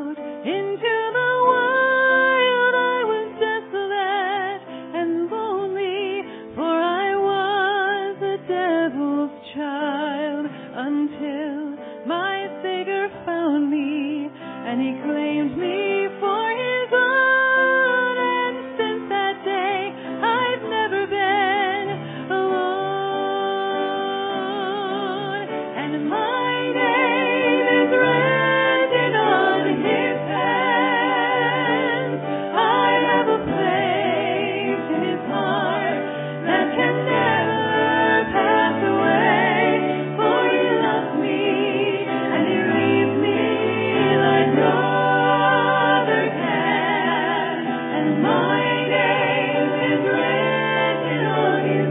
out into the wild. I was desolate and lonely, for I was the devil's child, until my Savior found me, and He claimed me for His own. And since that day, I've never been alone. And my name is written on His hands. I have a place in His heart that can never pass away. For He loves me, and He leaves me like no other can. And my name is written on His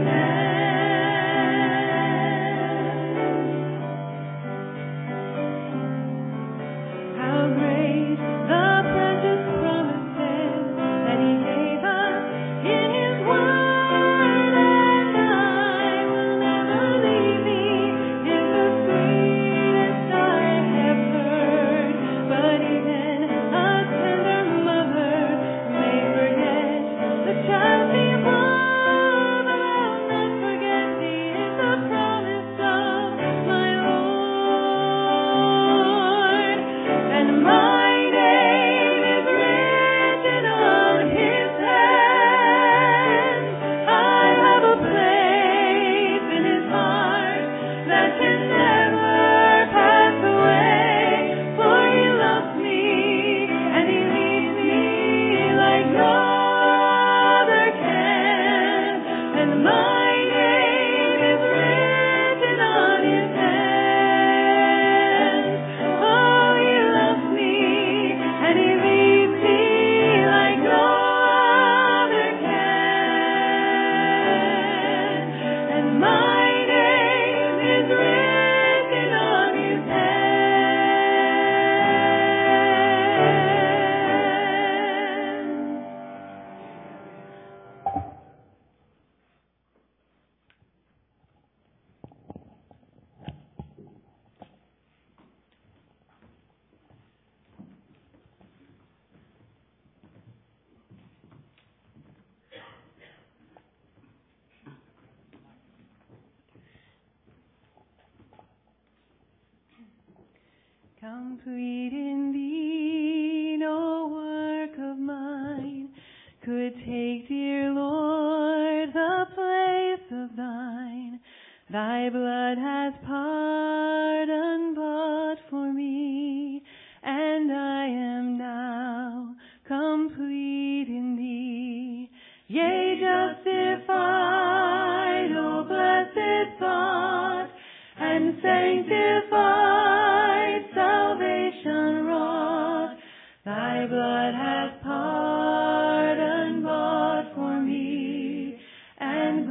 hands. How great the precious promises that He gave us in His word, and I will never leave Thee is the sweetest I have heard. But even a tender mother may forget the child she loved. I'll not forget Thee is the promise of my Lord. And my name is written on His hands. I have a place in His heart that can never pass away. For He loves me, and He leads me like no other can. And my name is written on His hands. Oh, He loves me, and He leads me like no other can. And my name is written on His hands. Complete in Thee, no work of mine could take, dear Lord, the place of Thine. Thy blood has pardon bought for me, and I am now complete in Thee. Yea, justified, O blessed thought, and sanctified, salvation wrought. Thy blood has pardon bought for me, and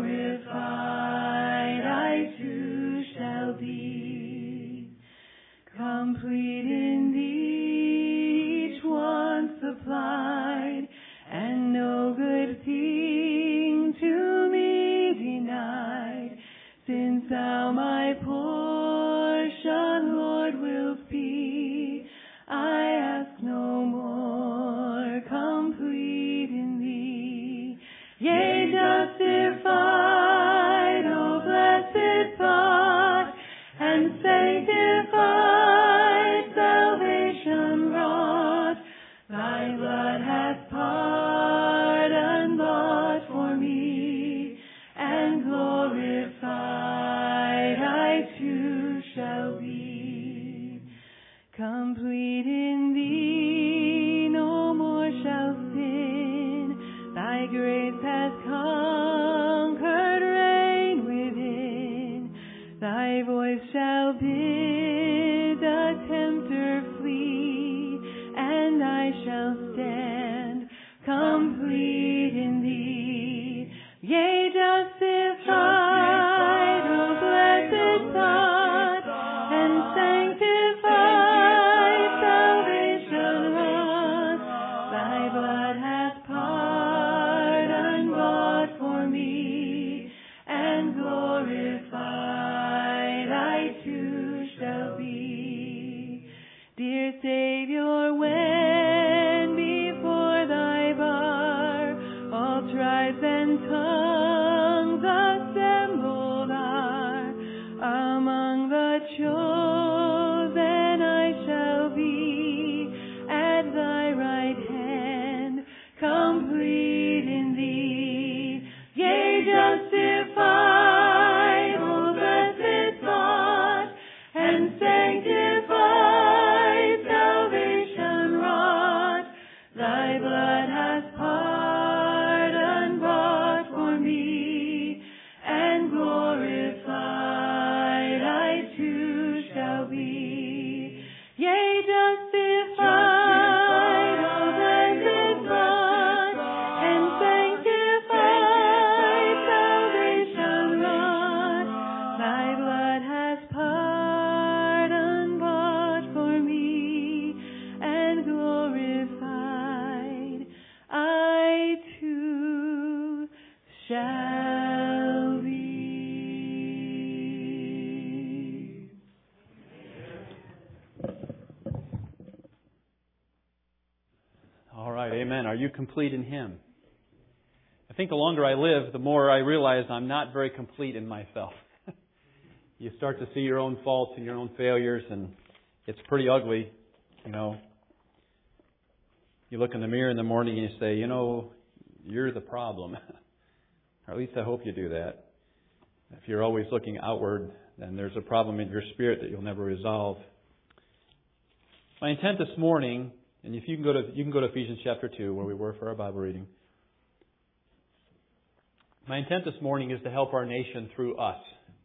glorified I too shall be. Complete in Thee, each one supplied, and no good thing to me denied. Since Thou my portion, Lord, wilt be, I ask no more. Complete in Thee. Yea, justified, O blessed thought, and sanctified, salvation wrought. Thy blood hath pardon bought for me, and glorified I too shall be. Complete in Thee, no more shall sin. Thy grace has conquered, reign within. Thy voice shall bid the tempter flee, and I shall stand complete in Thee. Yea, justified, O blessed thought, and sanctified, salvation wrought. Thy blood hath pardon bought for me, and glorified I too shall be. Dear Savior, amen. Are you complete in Him? I think the longer I live, the more I realize I'm not very complete in myself. You start to see your own faults and your own failures, and it's pretty ugly, you know. You look in the mirror in the morning and you say, you know, you're the problem. Or at least I hope you do that. If you're always looking outward, then there's a problem in your spirit that you'll never resolve. My intent this morning, and if you can go to Ephesians chapter 2, where we were for our Bible reading. My intent this morning is to help our nation through us.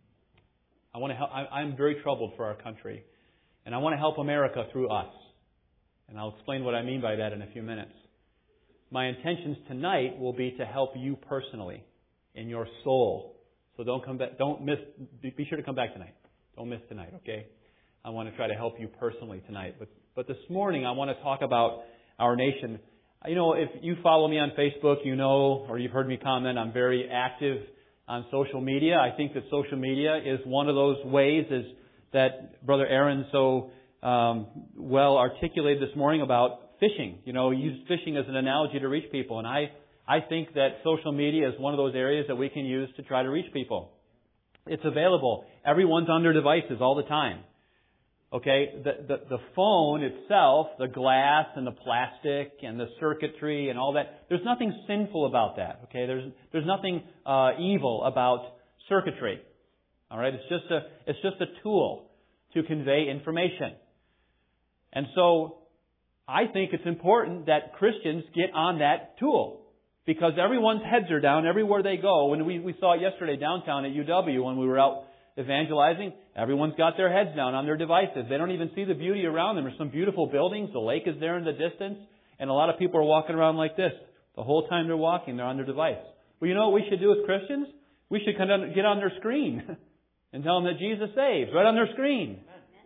I want to help. I'm very troubled for our country, and I want to help America through us. And I'll explain what I mean by that in a few minutes. My intentions tonight will be to help you personally in your soul. So don't come back. Don't miss. Be sure to come back tonight. Don't miss tonight. Okay. I want to try to help you personally tonight. But this morning I want to talk about our nation. You know, if you follow me on Facebook, you know, or you've heard me comment, I'm very active on social media. I think that social media is one of those ways is that Brother Aaron so well articulated this morning about fishing. You know, he used fishing as an analogy to reach people. And I think that social media is one of those areas that we can use to try to reach people. It's available. Everyone's on their devices all the time. Okay, the phone itself, the glass and the plastic and the circuitry and all that, there's nothing sinful about that. Okay, there's nothing evil about circuitry. All right, it's just a tool to convey information. And so I think it's important that Christians get on that tool because everyone's heads are down everywhere they go. When we saw it yesterday downtown at UW when we were out evangelizing, everyone's got their heads down on their devices. They don't even see the beauty around them. There's some beautiful buildings. The lake is there in the distance. And a lot of people are walking around like this. The whole time they're walking, they're on their device. Well, you know what we should do as Christians? We should get on their screen and tell them that Jesus saves right on their screen.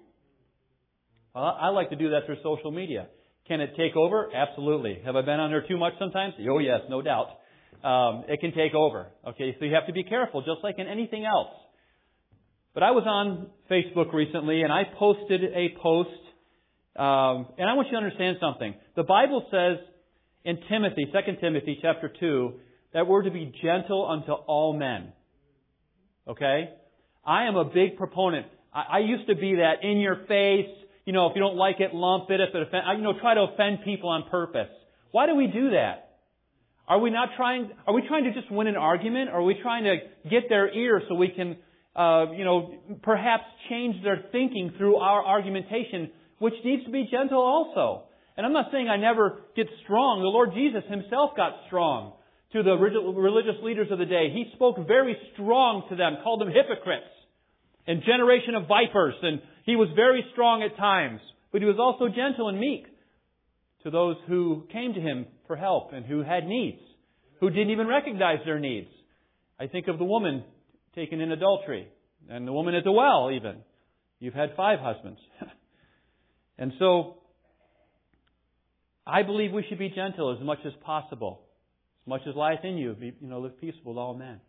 Well, I like to do that through social media. Can it take over? Absolutely. Have I been on there too much sometimes? Oh, yes, no doubt. It can take over. Okay, so you have to be careful, just like in anything else. But I was on Facebook recently, and I posted a post, and I want you to understand something. The Bible says in Timothy, 2 Timothy chapter 2, that we're to be gentle unto all men. Okay? I am a big proponent. I used to be that in your face, you know, if you don't like it, lump it. If it offends, try to offend people on purpose. Why do we do that? Are we trying to just win an argument? Or are we trying to get their ear so we can perhaps change their thinking through our argumentation, which needs to be gentle also. And I'm not saying I never get strong. The Lord Jesus Himself got strong to the religious leaders of the day. He spoke very strong to them, called them hypocrites and generation of vipers. And He was very strong at times. But He was also gentle and meek to those who came to Him for help and who had needs, who didn't even recognize their needs. I think of the woman taken in adultery. And the woman at the well, even. You've had 5 husbands. And so, I believe we should be gentle as much as possible. As much as lieth in you, live peaceable with all men.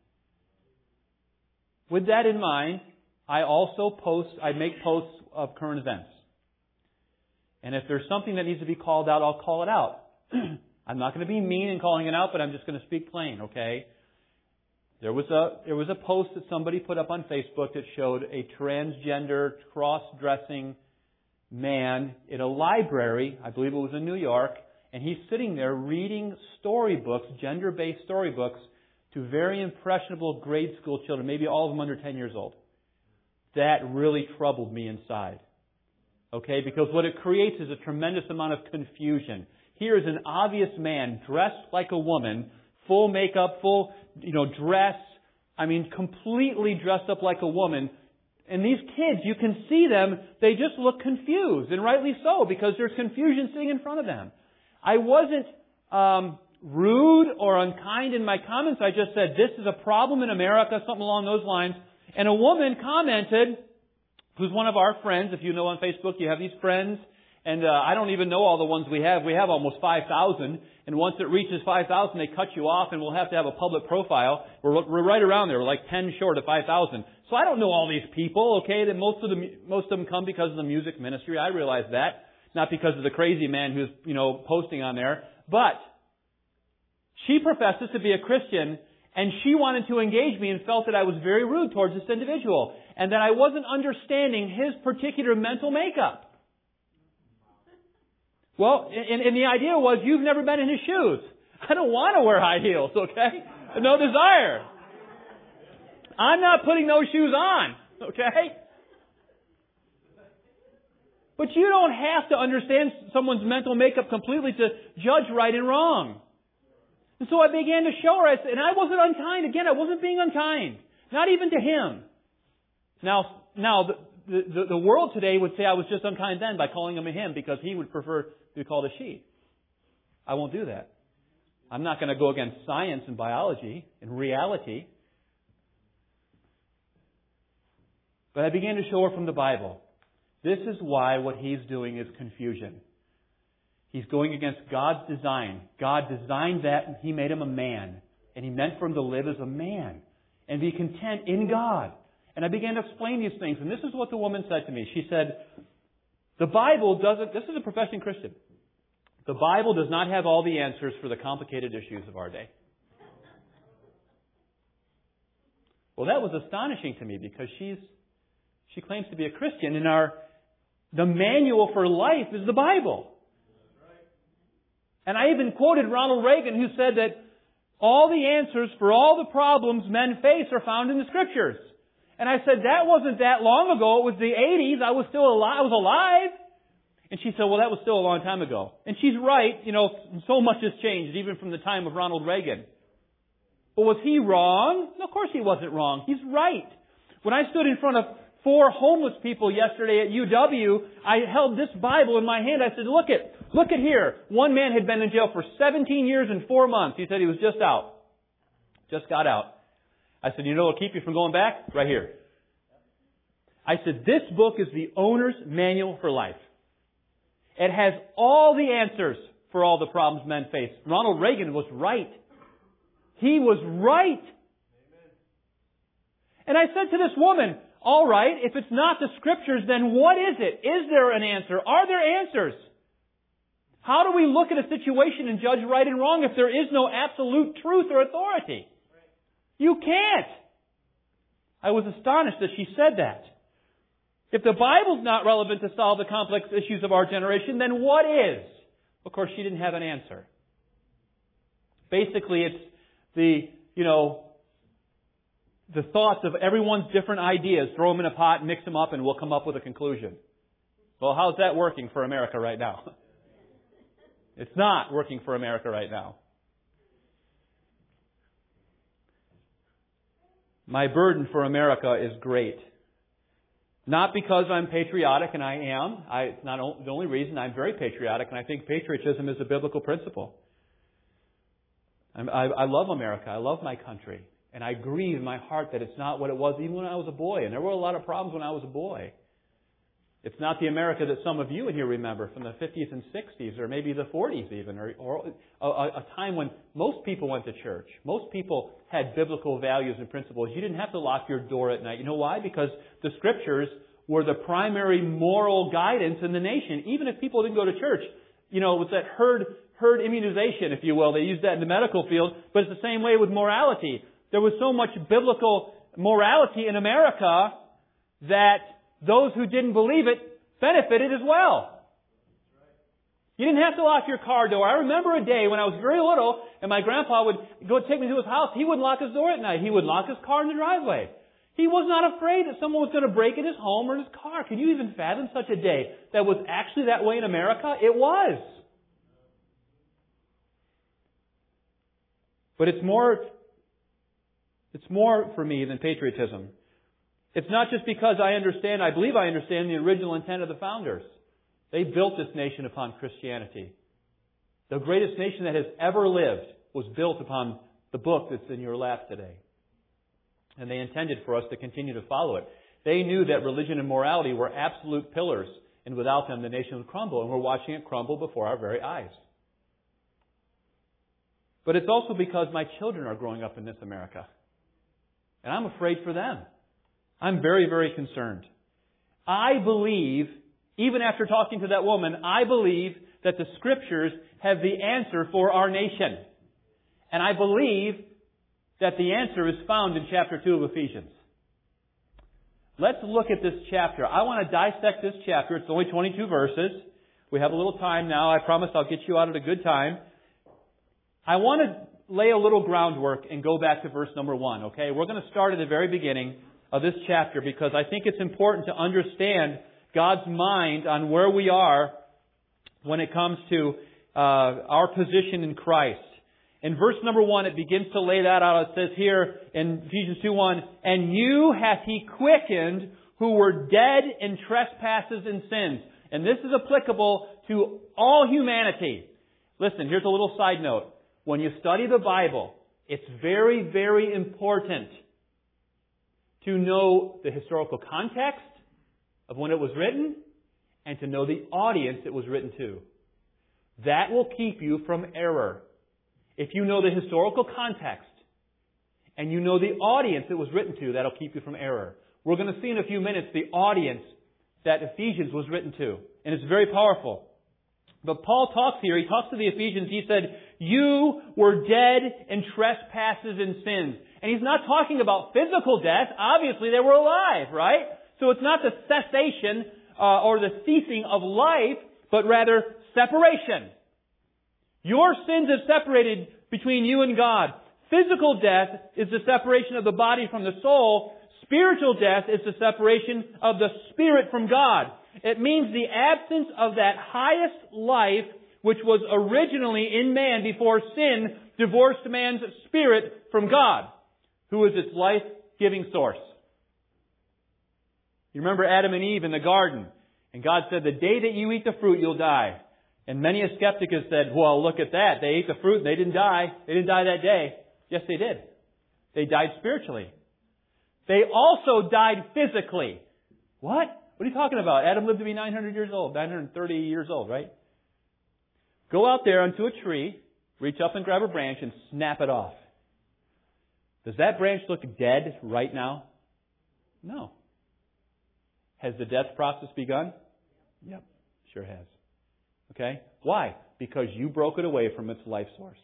With that in mind, I make posts of current events. And if there's something that needs to be called out, I'll call it out. I'm not going to be mean in calling it out, but I'm just going to speak plain, okay? There was a post that somebody put up on Facebook that showed a transgender, cross-dressing man in a library, I believe it was in New York, and he's sitting there reading storybooks, gender-based storybooks, to very impressionable grade school children, maybe all of them under 10 years old. That really troubled me inside. Okay, because what it creates is a tremendous amount of confusion. Here is an obvious man dressed like a woman, full makeup, full dress, completely dressed up like a woman. And these kids, you can see them, they just look confused, and rightly so, because there's confusion sitting in front of them. I wasn't rude or unkind in my comments. I just said, this is a problem in America, something along those lines. And a woman commented, who's one of our friends. If you know on Facebook, you have these friends. And I don't even know all the ones we have. We have almost 5,000. And once it reaches 5,000, they cut you off and we'll have to have a public profile. We're right around there. We're like 10 short of 5,000. So I don't know all these people, okay? That most of them come because of the music ministry. I realize that. Not because of the crazy man who's, posting on there. But She professes to be a Christian, and she wanted to engage me and felt that I was very rude towards this individual, and that I wasn't understanding his particular mental makeup. Well, and the idea was, you've never been in his shoes. I don't want to wear high heels, okay? No desire. I'm not putting those shoes on, okay? But you don't have to understand someone's mental makeup completely to judge right and wrong. And so I began to show her, and I wasn't unkind. Again, I wasn't being unkind. Not even to him. Now, the world today would say I was just unkind then by calling him a him, because he would prefer to be called a she. I won't do that. I'm not going to go against science and biology and reality. But I began to show her from the Bible. This is why what he's doing is confusion. He's going against God's design. God designed that, and He made him a man. And He meant for him to live as a man and be content in God. And I began to explain these things. And this is what the woman said to me. She said, the Bible doesn't, this is a professing Christian, the Bible does not have all the answers for the complicated issues of our day. Well, that was astonishing to me, because she claims to be a Christian, and the manual for life is the Bible. And I even quoted Ronald Reagan, who said that all the answers for all the problems men face are found in the Scriptures. And I said, that wasn't that long ago. It was the 80s. I was still alive. I was alive. And she said, well, that was still a long time ago. And she's right. You know, so much has changed, even from the time of Ronald Reagan. But was he wrong? No, of course he wasn't wrong. He's right. When I stood in front of 4 homeless people yesterday at UW, I held this Bible in my hand. I said, look at here. One man had been in jail for 17 years and 4 months. He said he was just out. Just got out. I said, you know what'll keep you from going back? Right here. I said, this book is the owner's manual for life. It has all the answers for all the problems men face. Ronald Reagan was right. He was right. And I said to this woman, all right, if it's not the Scriptures, then what is it? Is there an answer? Are there answers? How do we look at a situation and judge right and wrong if there is no absolute truth or authority? You can't. I was astonished that she said that. If the Bible's not relevant to solve the complex issues of our generation, then what is? Of course, she didn't have an answer. Basically, it's the thoughts of everyone's different ideas. Throw them in a pot, mix them up, and we'll come up with a conclusion. Well, how's that working for America right now? It's not working for America right now. My burden for America is great. Not because I'm patriotic, and I am. It's not the only reason. I'm very patriotic, and I think patriotism is a biblical principle. I love America. I love my country. And I grieve in my heart that it's not what it was even when I was a boy. And there were a lot of problems when I was a boy. It's not the America that some of you in here remember from the 50s and 60s, or maybe the 40s even, or a time when most people went to church. Most people had biblical values and principles. You didn't have to lock your door at night. You know why? Because the Scriptures were the primary moral guidance in the nation. Even if people didn't go to church, it was that herd immunization, if you will. They used that in the medical field, but it's the same way with morality. There was so much biblical morality in America that those who didn't believe it benefited as well. You didn't have to lock your car door. I remember a day when I was very little and my grandpa would go take me to his house. He wouldn't lock his door at night. He would lock his car in the driveway. He was not afraid that someone was going to break in his home or in his car. Can you even fathom such a day that was actually that way in America? It was. But it's more for me than patriotism. It's not just because I believe I understand the original intent of the founders. They built this nation upon Christianity. The greatest nation that has ever lived was built upon the book that's in your lap today. And they intended for us to continue to follow it. They knew that religion and morality were absolute pillars, and without them the nation would crumble, and we're watching it crumble before our very eyes. But it's also because my children are growing up in this America. And I'm afraid for them. I'm very, very concerned. I believe, even after talking to that woman, I believe that the Scriptures have the answer for our nation. And I believe that the answer is found in chapter 2 of Ephesians. Let's look at this chapter. I want to dissect this chapter. It's only 22 verses. We have a little time now. I promise I'll get you out at a good time. I want to lay a little groundwork and go back to verse number 1, okay? We're going to start at the very beginning of this chapter because I think it's important to understand God's mind on where we are when it comes to our position in Christ. In verse number 1, it begins to lay that out. It says here in Ephesians 2:1, "And you hath He quickened who were dead in trespasses and sins." And this is applicable to all humanity. Listen, here's a little side note. When you study the Bible, it's very, very important to know the historical context of when it was written and to know the audience it was written to. That will keep you from error. If you know the historical context and you know the audience it was written to, that'll keep you from error. We're going to see in a few minutes the audience that Ephesians was written to. And it's very powerful. But Paul talks here, he talks to the Ephesians, he said, "You were dead in trespasses and sins." And he's not talking about physical death. Obviously they were alive, right? So it's not the cessation or the ceasing of life, but rather separation. Your sins have separated between you and God. Physical death is the separation of the body from the soul. Spiritual death is the separation of the spirit from God. It means the absence of that highest life which was originally in man before sin divorced man's spirit from God, who is its life-giving source. You remember Adam and Eve in the garden, and God said, "The day that you eat the fruit, you'll die." And many a skeptic has said, "Well, look at that. They ate the fruit and they didn't die. They didn't die that day." Yes, they did. They died spiritually. They also died physically. What? What are you talking about? Adam lived to be 900 years old, 930 years old, right? Go out there onto a tree, reach up and grab a branch and snap it off. Does that branch look dead right now? No. Has the death process begun? Yep, sure has. Okay? Why? Because you broke it away from its life source.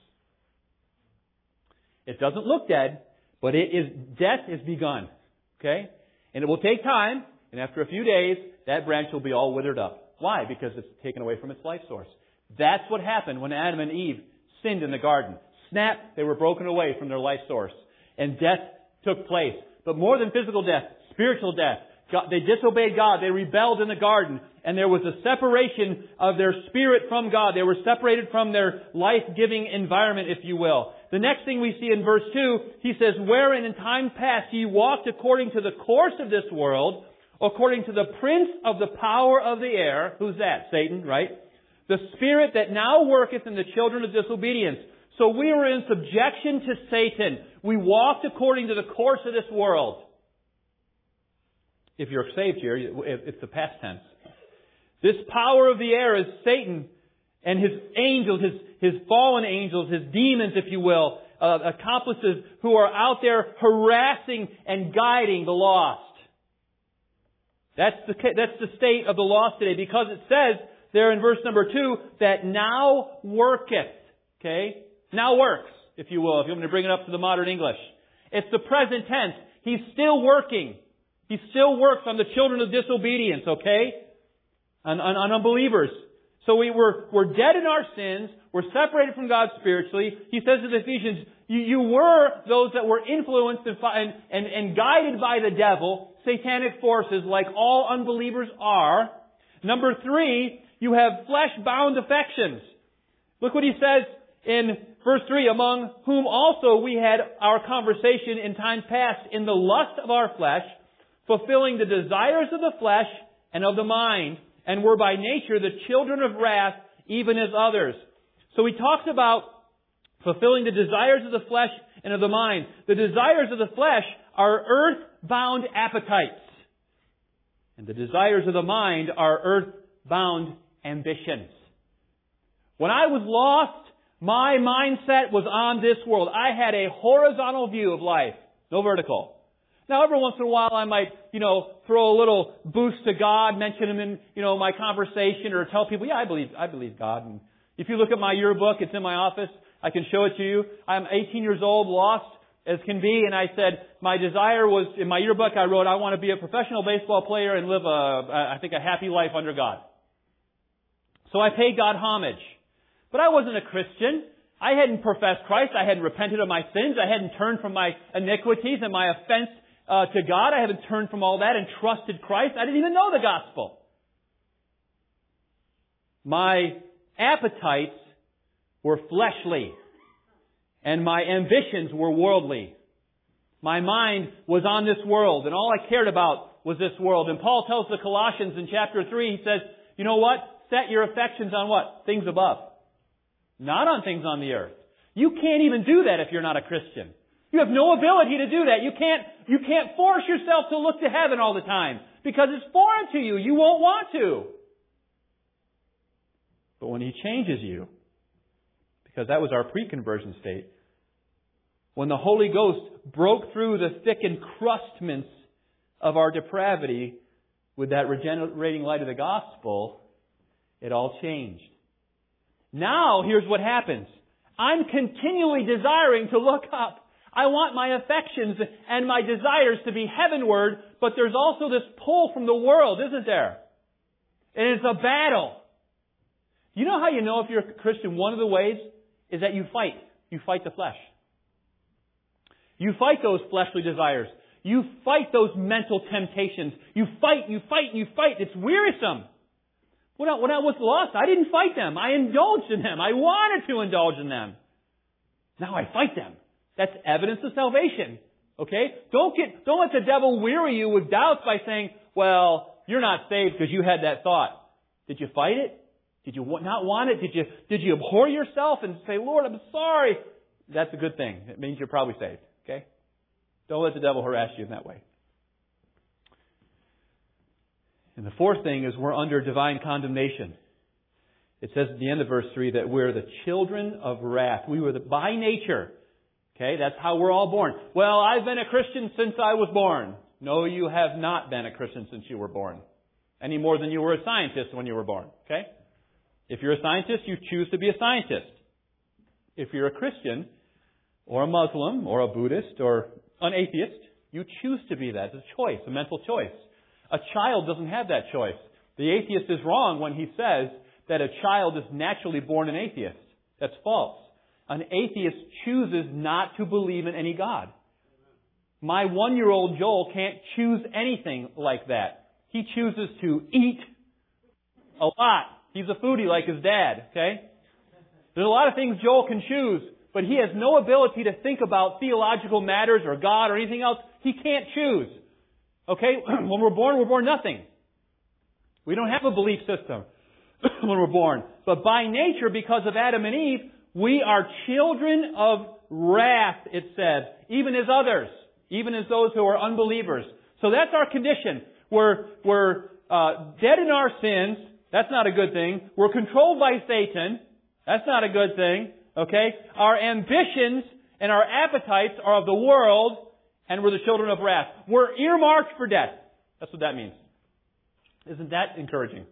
It doesn't look dead, but death is begun. Okay? And it will take time, and after a few days, that branch will be all withered up. Why? Because it's taken away from its life source. That's what happened when Adam and Eve sinned in the garden. Snap, they were broken away from their life source. And death took place. But more than physical death, spiritual death. They disobeyed God. They rebelled in the garden. And there was a separation of their spirit from God. They were separated from their life-giving environment, if you will. The next thing we see in verse 2, he says, "Wherein in time past ye walked according to the course of this world, according to the prince of the power of the air." Who's that? Satan, right? "The spirit that now worketh in the children of disobedience." So we were in subjection to Satan. We walked according to the course of this world. If you're saved here, it's the past tense. This power of the air is Satan and his angels, his fallen angels, his demons, if you will, accomplices who are out there harassing and guiding the lost. That's the state of the lost today, because it says there in verse number 2 that now worketh. Okay? Now works, if you will, if you want me to bring it up to the modern English. It's the present tense. He's still working. He still works on the children of disobedience, okay? On unbelievers. So we're dead in our sins. We're separated from God spiritually. He says to the Ephesians, you were those that were influenced and guided by the devil, satanic forces, like all unbelievers are. Number 3, you have flesh-bound affections. Look what he says in verse 3, "Among whom also we had our conversation in times past in the lust of our flesh, fulfilling the desires of the flesh and of the mind, and were by nature the children of wrath, even as others." So he talks about fulfilling the desires of the flesh and of the mind. The desires of the flesh are earth-bound appetites. And the desires of the mind are earth-bound ambitions. When I was lost, my mindset was on this world. I had a horizontal view of life, no vertical. Now, every once in a while, I might, throw a little boost to God, mention Him in, my conversation, or tell people, yeah, I believe God. And if you look at my yearbook, it's in my office. I can show it to you. I'm 18 years old, lost as can be, and I said, my desire was, in my yearbook I wrote, I want to be a professional baseball player and live a happy life under God. So I paid God homage. But I wasn't a Christian. I hadn't professed Christ. I hadn't repented of my sins. I hadn't turned from my iniquities and my offense to God. I hadn't turned from all that and trusted Christ. I didn't even know the gospel. My appetites were fleshly, and my ambitions were worldly. My mind was on this world, and all I cared about was this world. And Paul tells the Colossians in chapter 3, he says, you know what? Set your affections on what? Things above. Not on things on the earth. You can't even do that if you're not a Christian. You have no ability to do that. You can't force yourself to look to heaven all the time because it's foreign to you. You won't want to. But when He changes you, because that was our pre-conversion state, when the Holy Ghost broke through the thick encrustments of our depravity with that regenerating light of the gospel, it all changed. Now, here's what happens. I'm continually desiring to look up. I want my affections and my desires to be heavenward, but there's also this pull from the world, isn't there? And it's a battle. You know how you know if you're a Christian? One of the ways is that you fight. You fight the flesh. You fight those fleshly desires. You fight those mental temptations. You fight. It's wearisome. When I was lost, I didn't fight them. I indulged in them. I wanted to indulge in them. Now I fight them. That's evidence of salvation. Okay? Don't let the devil weary you with doubts by saying, well, you're not saved because you had that thought. Did you fight it? Did you not want it? Did you abhor yourself and say, Lord, I'm sorry? That's a good thing. It means you're probably saved. Okay? Don't let the devil harass you in that way. And the fourth thing is we're under divine condemnation. It says at the end of verse 3 that we're the children of wrath. We were by nature. Okay, that's how we're all born. Well, I've been a Christian since I was born. No, you have not been a Christian since you were born. Any more than you were a scientist when you were born. Okay? If you're a scientist, you choose to be a scientist. If you're a Christian, or a Muslim, or a Buddhist, or an atheist, you choose to be that. It's a choice, a mental choice. A child doesn't have that choice. The atheist is wrong when he says that a child is naturally born an atheist. That's false. An atheist chooses not to believe in any God. My 1-year-old Joel can't choose anything like that. He chooses to eat a lot. He's a foodie like his dad, okay? There's a lot of things Joel can choose, but he has no ability to think about theological matters or God or anything else. He can't choose. Okay? When we're born nothing. We don't have a belief system when we're born. But by nature, because of Adam and Eve, we are children of wrath, it says, even as others, even as those who are unbelievers. So that's our condition. We're dead in our sins. That's not a good thing. We're controlled by Satan. That's not a good thing. Okay? Our ambitions and our appetites are of the world, and we're the children of wrath. We're earmarked for death. That's what that means. Isn't that encouraging?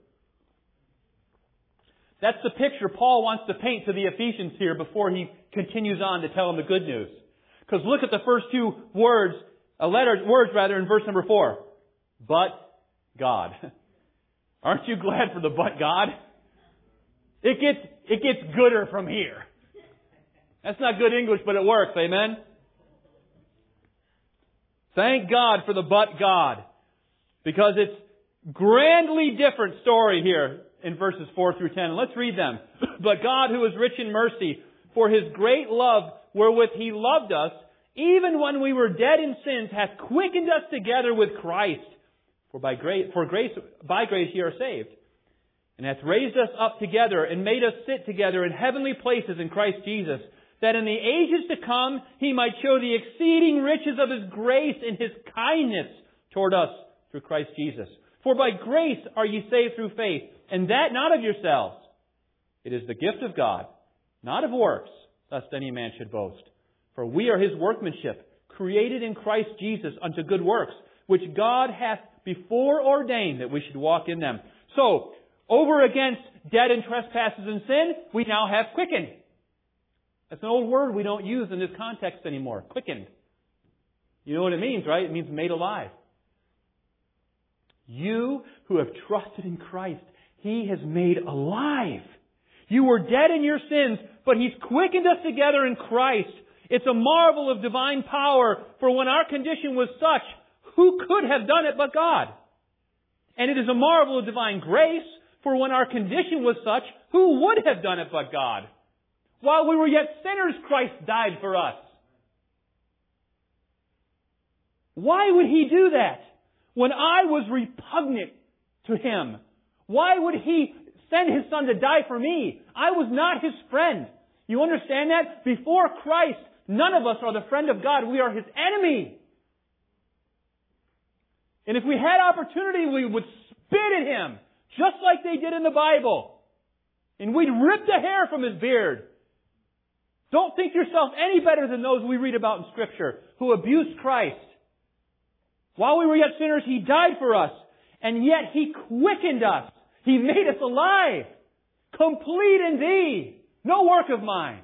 That's the picture Paul wants to paint to the Ephesians here before he continues on to tell them the good news. Because look at the first two words in verse number 4. But God. Aren't you glad for the but God? It gets gooder from here. That's not good English, but it works. Amen? Thank God for the but God. Because it's grandly different story here in verses 4 through 10. Let's read them. But God, who is rich in mercy, for His great love wherewith He loved us, even when we were dead in sins, hath quickened us together with Christ. For by grace ye are saved. And hath raised us up together and made us sit together in heavenly places in Christ Jesus, that in the ages to come He might show the exceeding riches of His grace in His kindness toward us through Christ Jesus. For by grace are ye saved through faith, and that not of yourselves. It is the gift of God, not of works, lest any man should boast. For we are His workmanship, created in Christ Jesus unto good works, which God hath before ordained that we should walk in them. So, over against dead in trespasses and sin, we now have quickened. That's an old word we don't use in this context anymore. Quickened. You know what it means, right? It means made alive. You who have trusted in Christ, He has made alive. You were dead in your sins, but He's quickened us together in Christ. It's a marvel of divine power, for when our condition was such, who could have done it but God? And it is a marvel of divine grace, for when our condition was such, who would have done it but God? While we were yet sinners, Christ died for us. Why would He do that? When I was repugnant to Him, why would He send His Son to die for me? I was not His friend. You understand that? Before Christ, none of us are the friend of God. We are His enemy. And if we had opportunity, we would spit at Him, just like they did in the Bible. And we'd rip the hair from His beard. Don't think yourself any better than those we read about in Scripture who abused Christ. While we were yet sinners, He died for us. And yet He quickened us. He made us alive. Complete in Thee. No work of mine.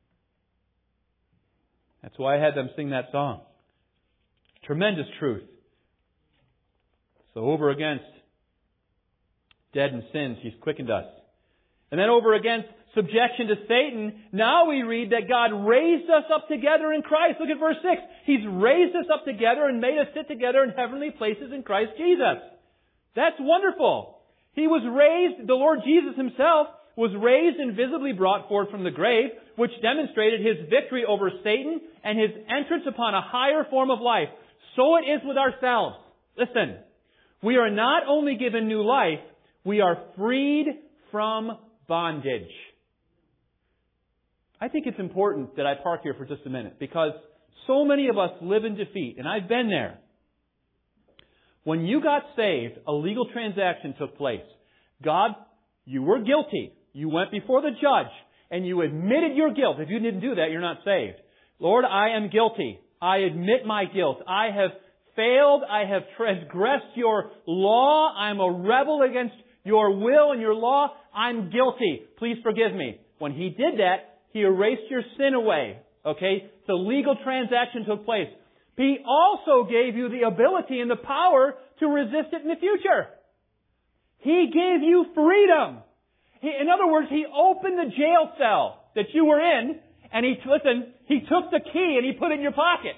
That's why I had them sing that song. Tremendous truth. So over against dead in sins, He's quickened us. And then over against subjection to Satan, now we read that God raised us up together in Christ. Look at verse 6. He's raised us up together and made us sit together in heavenly places in Christ Jesus. That's wonderful. He was raised, the Lord Jesus Himself was raised and visibly brought forth from the grave, which demonstrated His victory over Satan and His entrance upon a higher form of life. So it is with ourselves. Listen, we are not only given new life, we are freed from bondage. I think it's important that I park here for just a minute because so many of us live in defeat, and I've been there. When you got saved, a legal transaction took place. God, you were guilty. You went before the judge, and you admitted your guilt. If you didn't do that, you're not saved. Lord, I am guilty. I admit my guilt. I have failed. I have transgressed your law. I'm a rebel against your will and your law. I'm guilty. Please forgive me. When He did that, He erased your sin away. Okay? The legal transaction took place. He also gave you the ability and the power to resist it in the future. He gave you freedom. In other words, He opened the jail cell that you were in, and He took the key and He put it in your pocket.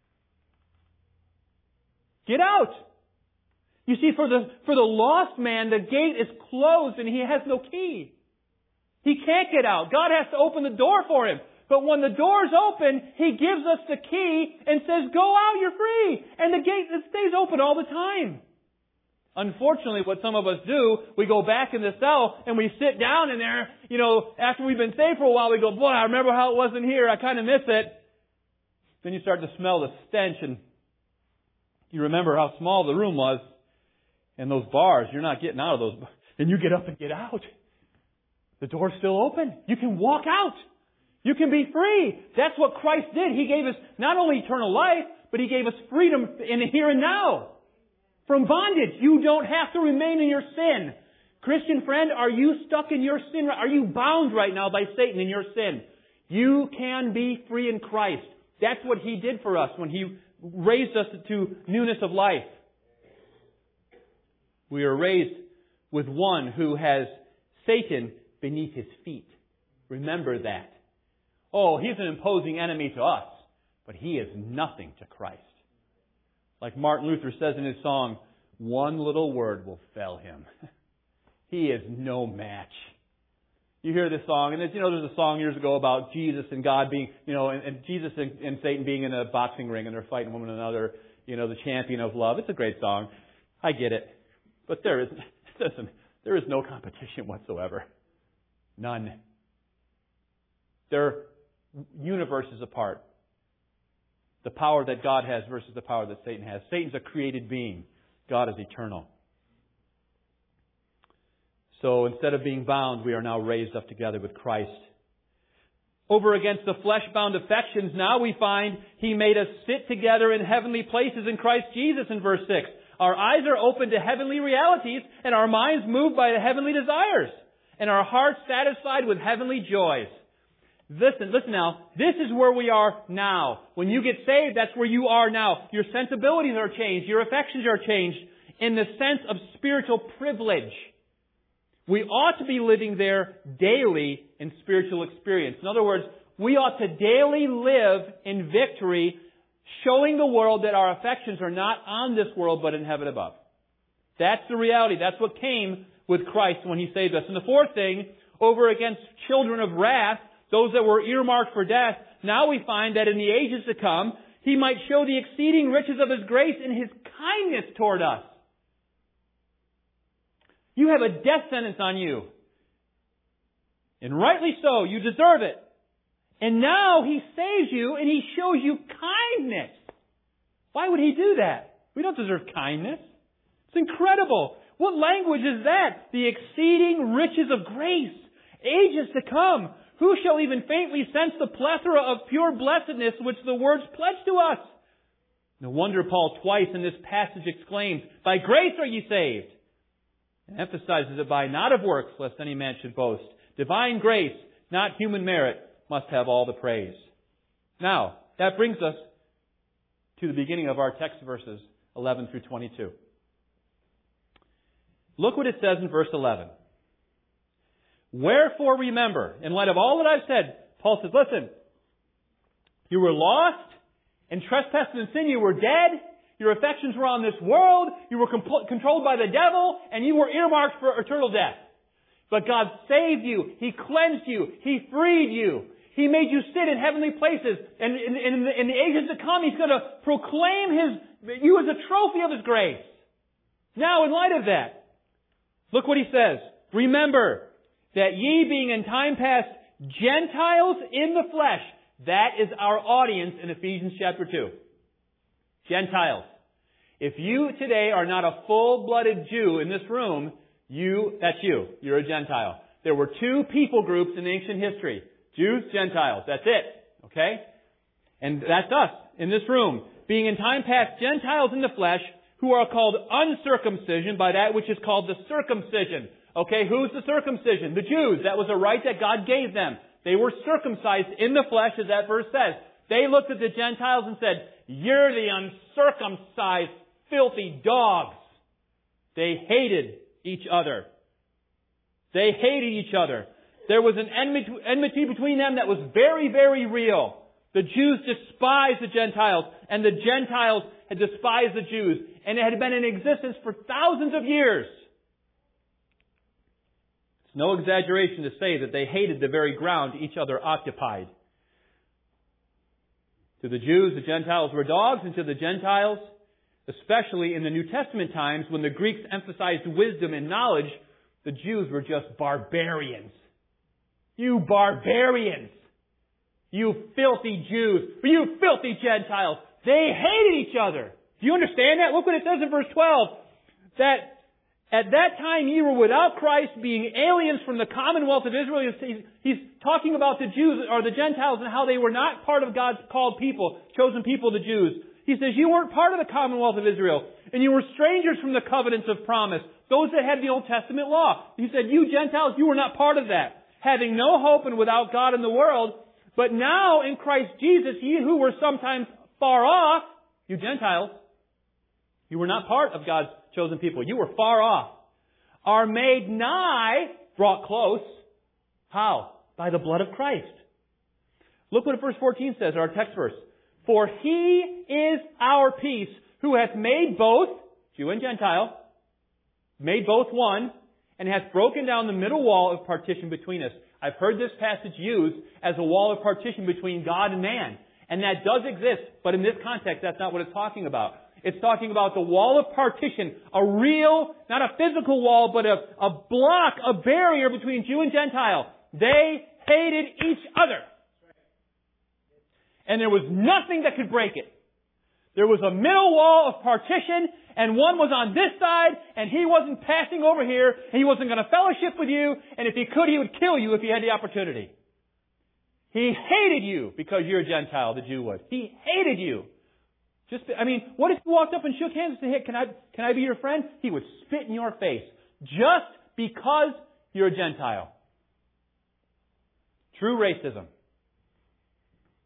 Get out. You see, for the lost man, the gate is closed and he has no key. He can't get out. God has to open the door for him. But when the door's open, He gives us the key and says, go out, you're free. And the gate stays open all the time. Unfortunately, what some of us do, we go back in the cell and we sit down in there, after we've been saved for a while, we go, boy, I remember how it was in here. I kind of miss it. Then you start to smell the stench and you remember how small the room was. And those bars, you're not getting out of those. And you get up and get out. The door's still open. You can walk out. You can be free. That's what Christ did. He gave us not only eternal life, but He gave us freedom in the here and now. From bondage. You don't have to remain in your sin. Christian friend, are you stuck in your sin? Are you bound right now by Satan in your sin? You can be free in Christ. That's what He did for us when He raised us to newness of life. We are raised with one who has Satan beneath his feet. Remember that. Oh, he's an imposing enemy to us, but he is nothing to Christ. Like Martin Luther says in his song, one little word will fell him. He is no match. You hear this song, and there's a song years ago about Jesus and God being, and Jesus and Satan being in a boxing ring and they're fighting one another, the champion of love. It's a great song. I get it. But there is no competition whatsoever. None. They're universes apart. The power that God has versus the power that Satan has. Satan's a created being. God is eternal. So instead of being bound, we are now raised up together with Christ. Over against the flesh-bound affections, now we find He made us sit together in heavenly places in Christ Jesus in verse 6. Our eyes are open to heavenly realities and our minds moved by the heavenly desires and our hearts satisfied with heavenly joys. Listen now. This is where we are now. When you get saved, that's where you are now. Your sensibilities are changed. Your affections are changed in the sense of spiritual privilege. We ought to be living there daily in spiritual experience. In other words, we ought to daily live in victory, showing the world that our affections are not on this world but in heaven above. That's the reality. That's what came with Christ when He saved us. And the fourth thing, over against children of wrath, those that were earmarked for death, now we find that in the ages to come, He might show the exceeding riches of His grace and His kindness toward us. You have a death sentence on you. And rightly so, you deserve it. And now He saves you and He shows you kindness. Why would He do that? We don't deserve kindness. It's incredible. What language is that? The exceeding riches of grace. Ages to come. Who shall even faintly sense the plethora of pure blessedness which the words pledge to us? No wonder Paul twice in this passage exclaims, by grace are ye saved. And emphasizes it by not of works, lest any man should boast. Divine grace, not human merit, must have all the praise. Now, that brings us to the beginning of our text verses 11 through 22. Look what it says in verse 11. Wherefore remember, in light of all that I've said, Paul says, listen, you were lost, in trespasses and sin you were dead, your affections were on this world, you were controlled by the devil, and you were earmarked for eternal death. But God saved you, He cleansed you, He freed you, He made you sit in heavenly places, and in the ages to come He's going to proclaim you as a trophy of His grace. Now, in light of that, look what He says. Remember that ye being in time past Gentiles in the flesh. That is our audience in Ephesians chapter 2. Gentiles. If you today are not a full-blooded Jew in this room, that's you. You're a Gentile. There were two people groups in ancient history. Jews, Gentiles. That's it. Okay? And that's us in this room. Being in time past Gentiles in the flesh, who are called uncircumcision by that which is called the circumcision. Okay, who's the circumcision? The Jews. That was a right that God gave them. They were circumcised in the flesh, as that verse says. They looked at the Gentiles and said, you're the uncircumcised, filthy dogs. They hated each other. They hated each other. There was an enmity between them that was very, very real. The Jews despised the Gentiles, and the Gentiles had despised the Jews. And it had been in existence for thousands of years. It's no exaggeration to say that they hated the very ground each other occupied. To the Jews, the Gentiles were dogs, and to the Gentiles, especially in the New Testament times, when the Greeks emphasized wisdom and knowledge, the Jews were just barbarians. You barbarians! You filthy Jews! You filthy Gentiles! They hated each other! Do you understand that? Look what it says in verse 12. That at that time ye were without Christ, being aliens from the commonwealth of Israel. He's talking about the Jews, or the Gentiles, and how they were not part of God's called people, chosen people, the Jews. He says, you weren't part of the commonwealth of Israel, and you were strangers from the covenants of promise, those that had the Old Testament law. He said, you Gentiles, you were not part of that, having no hope and without God in the world. But now in Christ Jesus, ye who were sometimes far off, you Gentiles, you were not part of God's chosen people. You were far off. Are made nigh, brought close. How? By the blood of Christ. Look what verse 14 says, our text verse. For He is our peace, who hath made both, Jew and Gentile, made both one, and hath broken down the middle wall of partition between us. I've heard this passage used as a wall of partition between God and man. And that does exist, but in this context, that's not what it's talking about. It's talking about the wall of partition, a real, not a physical wall, but a block, a barrier between Jew and Gentile. They hated each other. And there was nothing that could break it. There was a middle wall of partition, and one was on this side, and he wasn't passing over here, and he wasn't going to fellowship with you, and if he could, he would kill you if he had the opportunity. He hated you because you're a Gentile, the Jew would. He hated you. What if he walked up and shook hands and said, hey, can I be your friend? He would spit in your face just because you're a Gentile. True racism.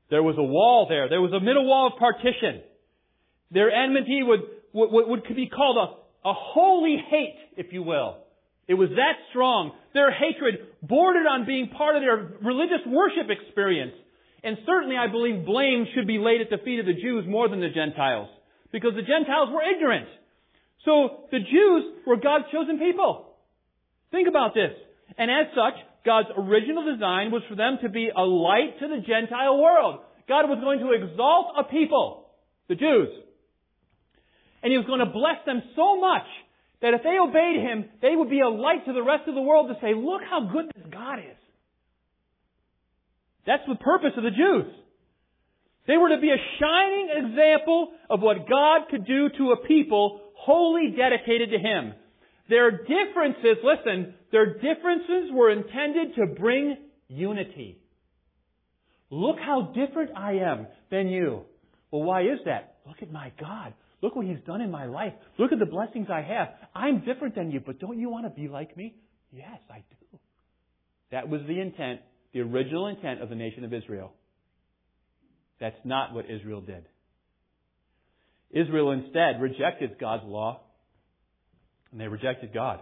There was a wall there. There was a middle wall of partition. Their enmity could be called a holy hate, if you will. It was that strong. Their hatred bordered on being part of their religious worship experience. And certainly I believe blame should be laid at the feet of the Jews more than the Gentiles. Because the Gentiles were ignorant. So the Jews were God's chosen people. Think about this. And as such, God's original design was for them to be a light to the Gentile world. God was going to exalt a people, the Jews. And He was going to bless them so much that if they obeyed Him, they would be a light to the rest of the world to say, look how good this God is. That's the purpose of the Jews. They were to be a shining example of what God could do to a people wholly dedicated to Him. Their differences, listen, their differences were intended to bring unity. Look how different I am than you. Well, why is that? Look at my God. Look what He's done in my life. Look at the blessings I have. I'm different than you, but don't you want to be like me? Yes, I do. That was the intent, the original intent of the nation of Israel. That's not what Israel did. Israel instead rejected God's law, and they rejected God.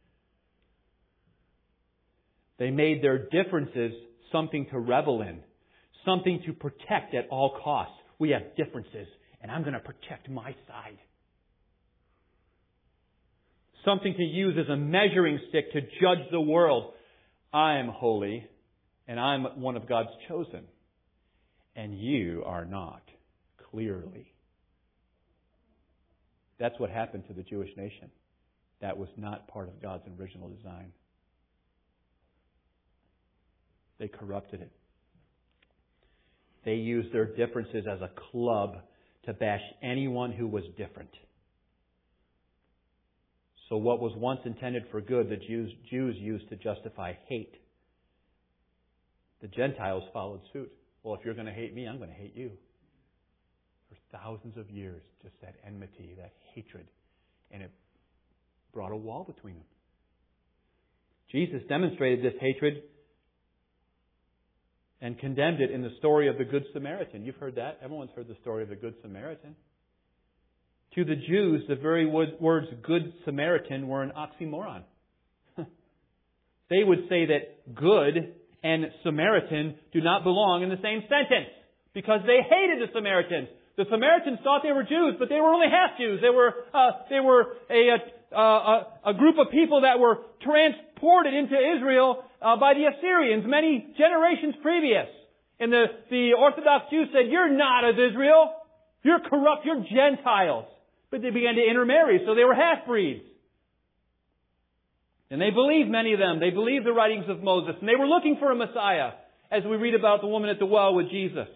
They made their differences something to revel in, something to protect at all costs. We have differences, and I'm going to protect my side. Something to use as a measuring stick to judge the world. I am holy, and I'm one of God's chosen. And you are not, clearly. That's what happened to the Jewish nation. That was not part of God's original design. They corrupted it. They used their differences as a club to bash anyone who was different. So what was once intended for good, the Jews used to justify hate. The Gentiles followed suit. Well, if you're going to hate me, I'm going to hate you. For thousands of years, just that enmity, that hatred. And it brought a wall between them. Jesus demonstrated this hatred and condemned it in the story of the Good Samaritan. You've heard that. Everyone's heard the story of the Good Samaritan. To the Jews, the very words Good Samaritan were an oxymoron. They would say that good and Samaritan do not belong in the same sentence because they hated the Samaritans. The Samaritans thought they were Jews, but they were only half Jews. They were a group of people that were transported into Israel by the Assyrians many generations previous. And the Orthodox Jews said, "You're not of Israel. You're corrupt. You're Gentiles." But they began to intermarry, so they were half-breeds. And they believed, many of them, they believed the writings of Moses. And they were looking for a Messiah, as we read about the woman at the well with Jesus.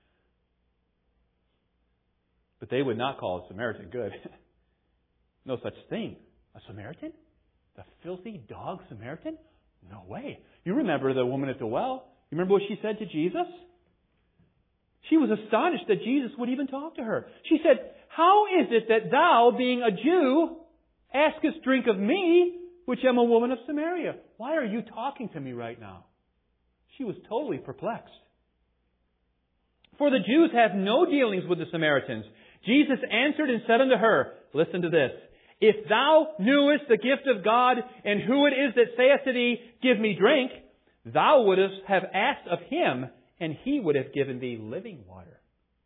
But they would not call a Samaritan good. No such thing. A Samaritan? The filthy dog Samaritan? No way. You remember the woman at the well. You remember what she said to Jesus? She was astonished that Jesus would even talk to her. She said, "How is it that thou, being a Jew, askest drink of me, which am a woman of Samaria? Why are you talking to me right now?" She was totally perplexed. For the Jews have no dealings with the Samaritans. Jesus answered and said unto her, listen to this, "If thou knewest the gift of God, and who it is that saith to thee, Give me drink, thou wouldst have asked of Him, and He would have given thee living water."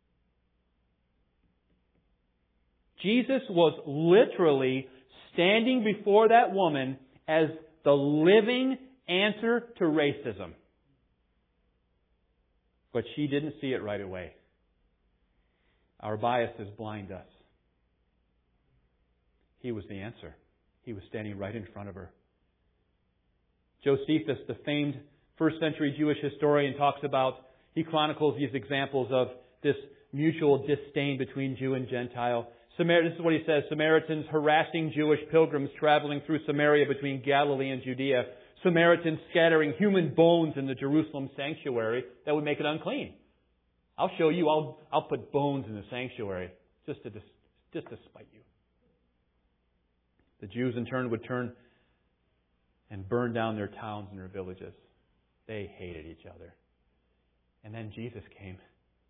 Jesus was literally standing before that woman as the living answer to racism. But she didn't see it right away. Our biases blind us. He was the answer. He was standing right in front of her. Josephus, the famed first century Jewish historian, he chronicles these examples of this mutual disdain between Jew and Gentile. This is what he says: Samaritans harassing Jewish pilgrims traveling through Samaria between Galilee and Judea. Samaritans scattering human bones in the Jerusalem sanctuary that would make it unclean. I'll show you. I'll put bones in the sanctuary just to spite you. The Jews in turn would turn and burn down their towns and their villages. They hated each other. And then Jesus came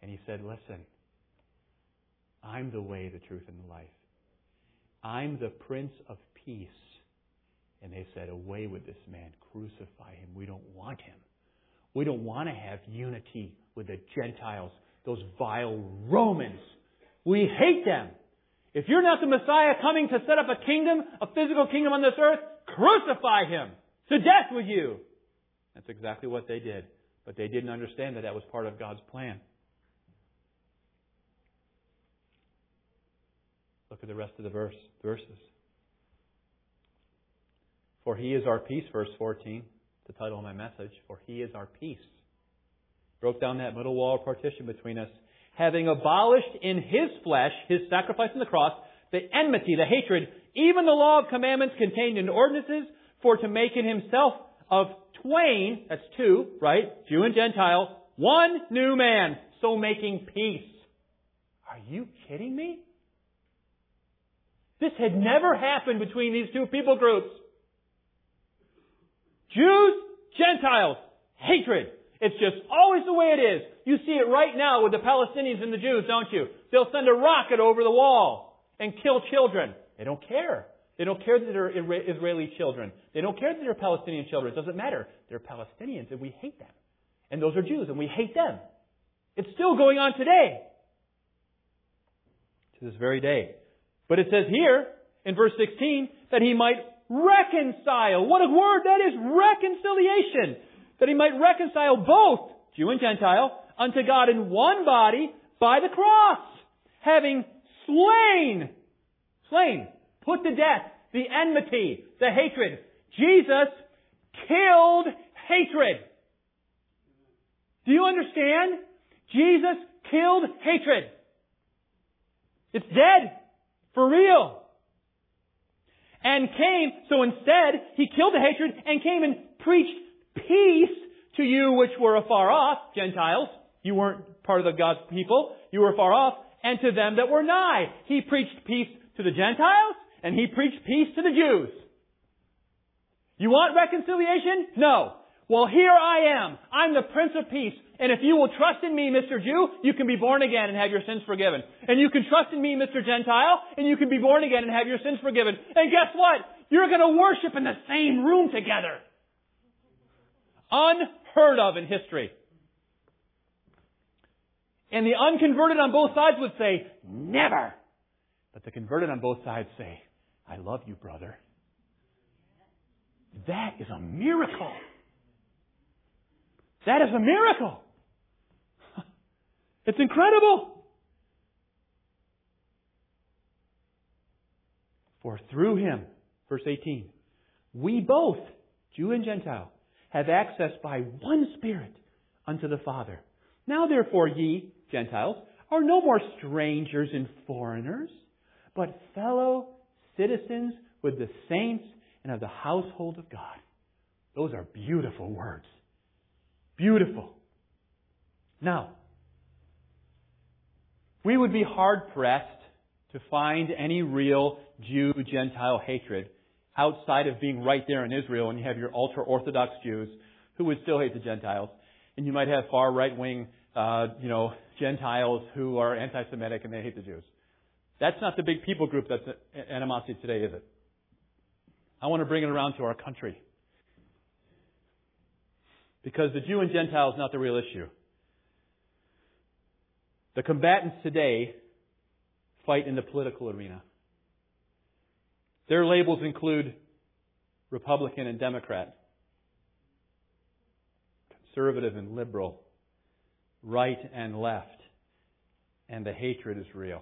And He said, listen, I'm the way, the truth, and the life. I'm the Prince of Peace. And they said, away with this man. Crucify him. We don't want him. We don't want to have unity with the Gentiles, those vile Romans. We hate them. If you're not the Messiah coming to set up a kingdom, a physical kingdom on this earth, crucify him. To death with you. That's exactly what they did. But they didn't understand that that was part of God's plan. Look at the rest of the verses. For He is our peace, verse 14, the title of my message. For He is our peace. Broke down that middle wall of partition between us, having abolished in His flesh, His sacrifice on the cross, the enmity, the hatred, even the law of commandments contained in ordinances, for to make in Himself of twain, that's two, right? Jew and Gentile, one new man, so making peace. Are you kidding me? This had never happened between these two people groups. Jews, Gentiles, hatred. It's just always the way it is. You see it right now with the Palestinians and the Jews, don't you? They'll send a rocket over the wall and kill children. They don't care. They don't care that they're Israeli children. They don't care that they're Palestinian children. It doesn't matter. They're Palestinians and we hate them. And those are Jews and we hate them. It's still going on today. To this very day. But it says here, in verse 16, that He might reconcile. What a word that is, reconciliation. That He might reconcile both, Jew and Gentile, unto God in one body by the cross. Having slain, put to death the enmity, the hatred. Jesus killed hatred. Do you understand? Jesus killed hatred. It's dead. For real. And came, so instead, He killed the hatred and came and preached peace to you which were afar off, Gentiles. You weren't part of the God's people. You were far off. And to them that were nigh. He preached peace to the Gentiles and He preached peace to the Jews. You want reconciliation? No. Well, here I am. I'm the Prince of Peace. And if you will trust in me, Mr. Jew, you can be born again and have your sins forgiven. And you can trust in me, Mr. Gentile, and you can be born again and have your sins forgiven. And guess what? You're going to worship in the same room together. Unheard of in history. And the unconverted on both sides would say, never. But the converted on both sides say, I love you, brother. That is a miracle. That is a miracle. It's incredible. For through Him, verse 18, we both, Jew and Gentile, have access by one Spirit unto the Father. Now therefore ye, Gentiles, are no more strangers and foreigners, but fellow citizens with the saints and of the household of God. Those are beautiful words. Beautiful. Now, we would be hard-pressed to find any real Jew-Gentile hatred outside of being right there in Israel, and you have your ultra-Orthodox Jews who would still hate the Gentiles. And you might have far right-wing, Gentiles who are anti-Semitic and they hate the Jews. That's not the big people group that's animosity today, is it? I want to bring it around to our country. Because the Jew and Gentile is not the real issue. The combatants today fight in the political arena. Their labels include Republican and Democrat, conservative and liberal, right and left, and the hatred is real.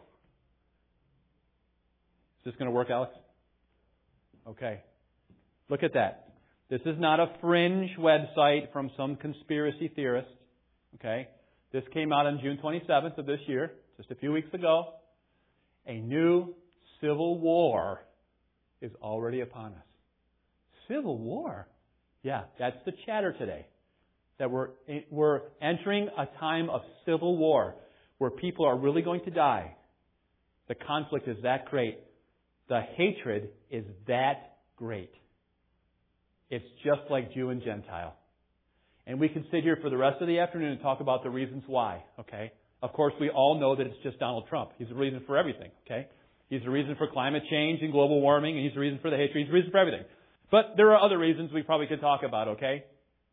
Is this going to work, Alex? Okay. Look at that. This is not a fringe website from some conspiracy theorist. Okay? This came out on June 27th of this year, just a few weeks ago. A new civil war is already upon us. Civil war? Yeah, that's the chatter today. That we're entering a time of civil war where people are really going to die. The conflict is that great. The hatred is that great. It's just like Jew and Gentile. And we can sit here for the rest of the afternoon and talk about the reasons why, okay? Of course, we all know that it's just Donald Trump. He's the reason for everything, okay? He's the reason for climate change and global warming, and he's the reason for the hatred. He's the reason for everything. But there are other reasons we probably could talk about, okay?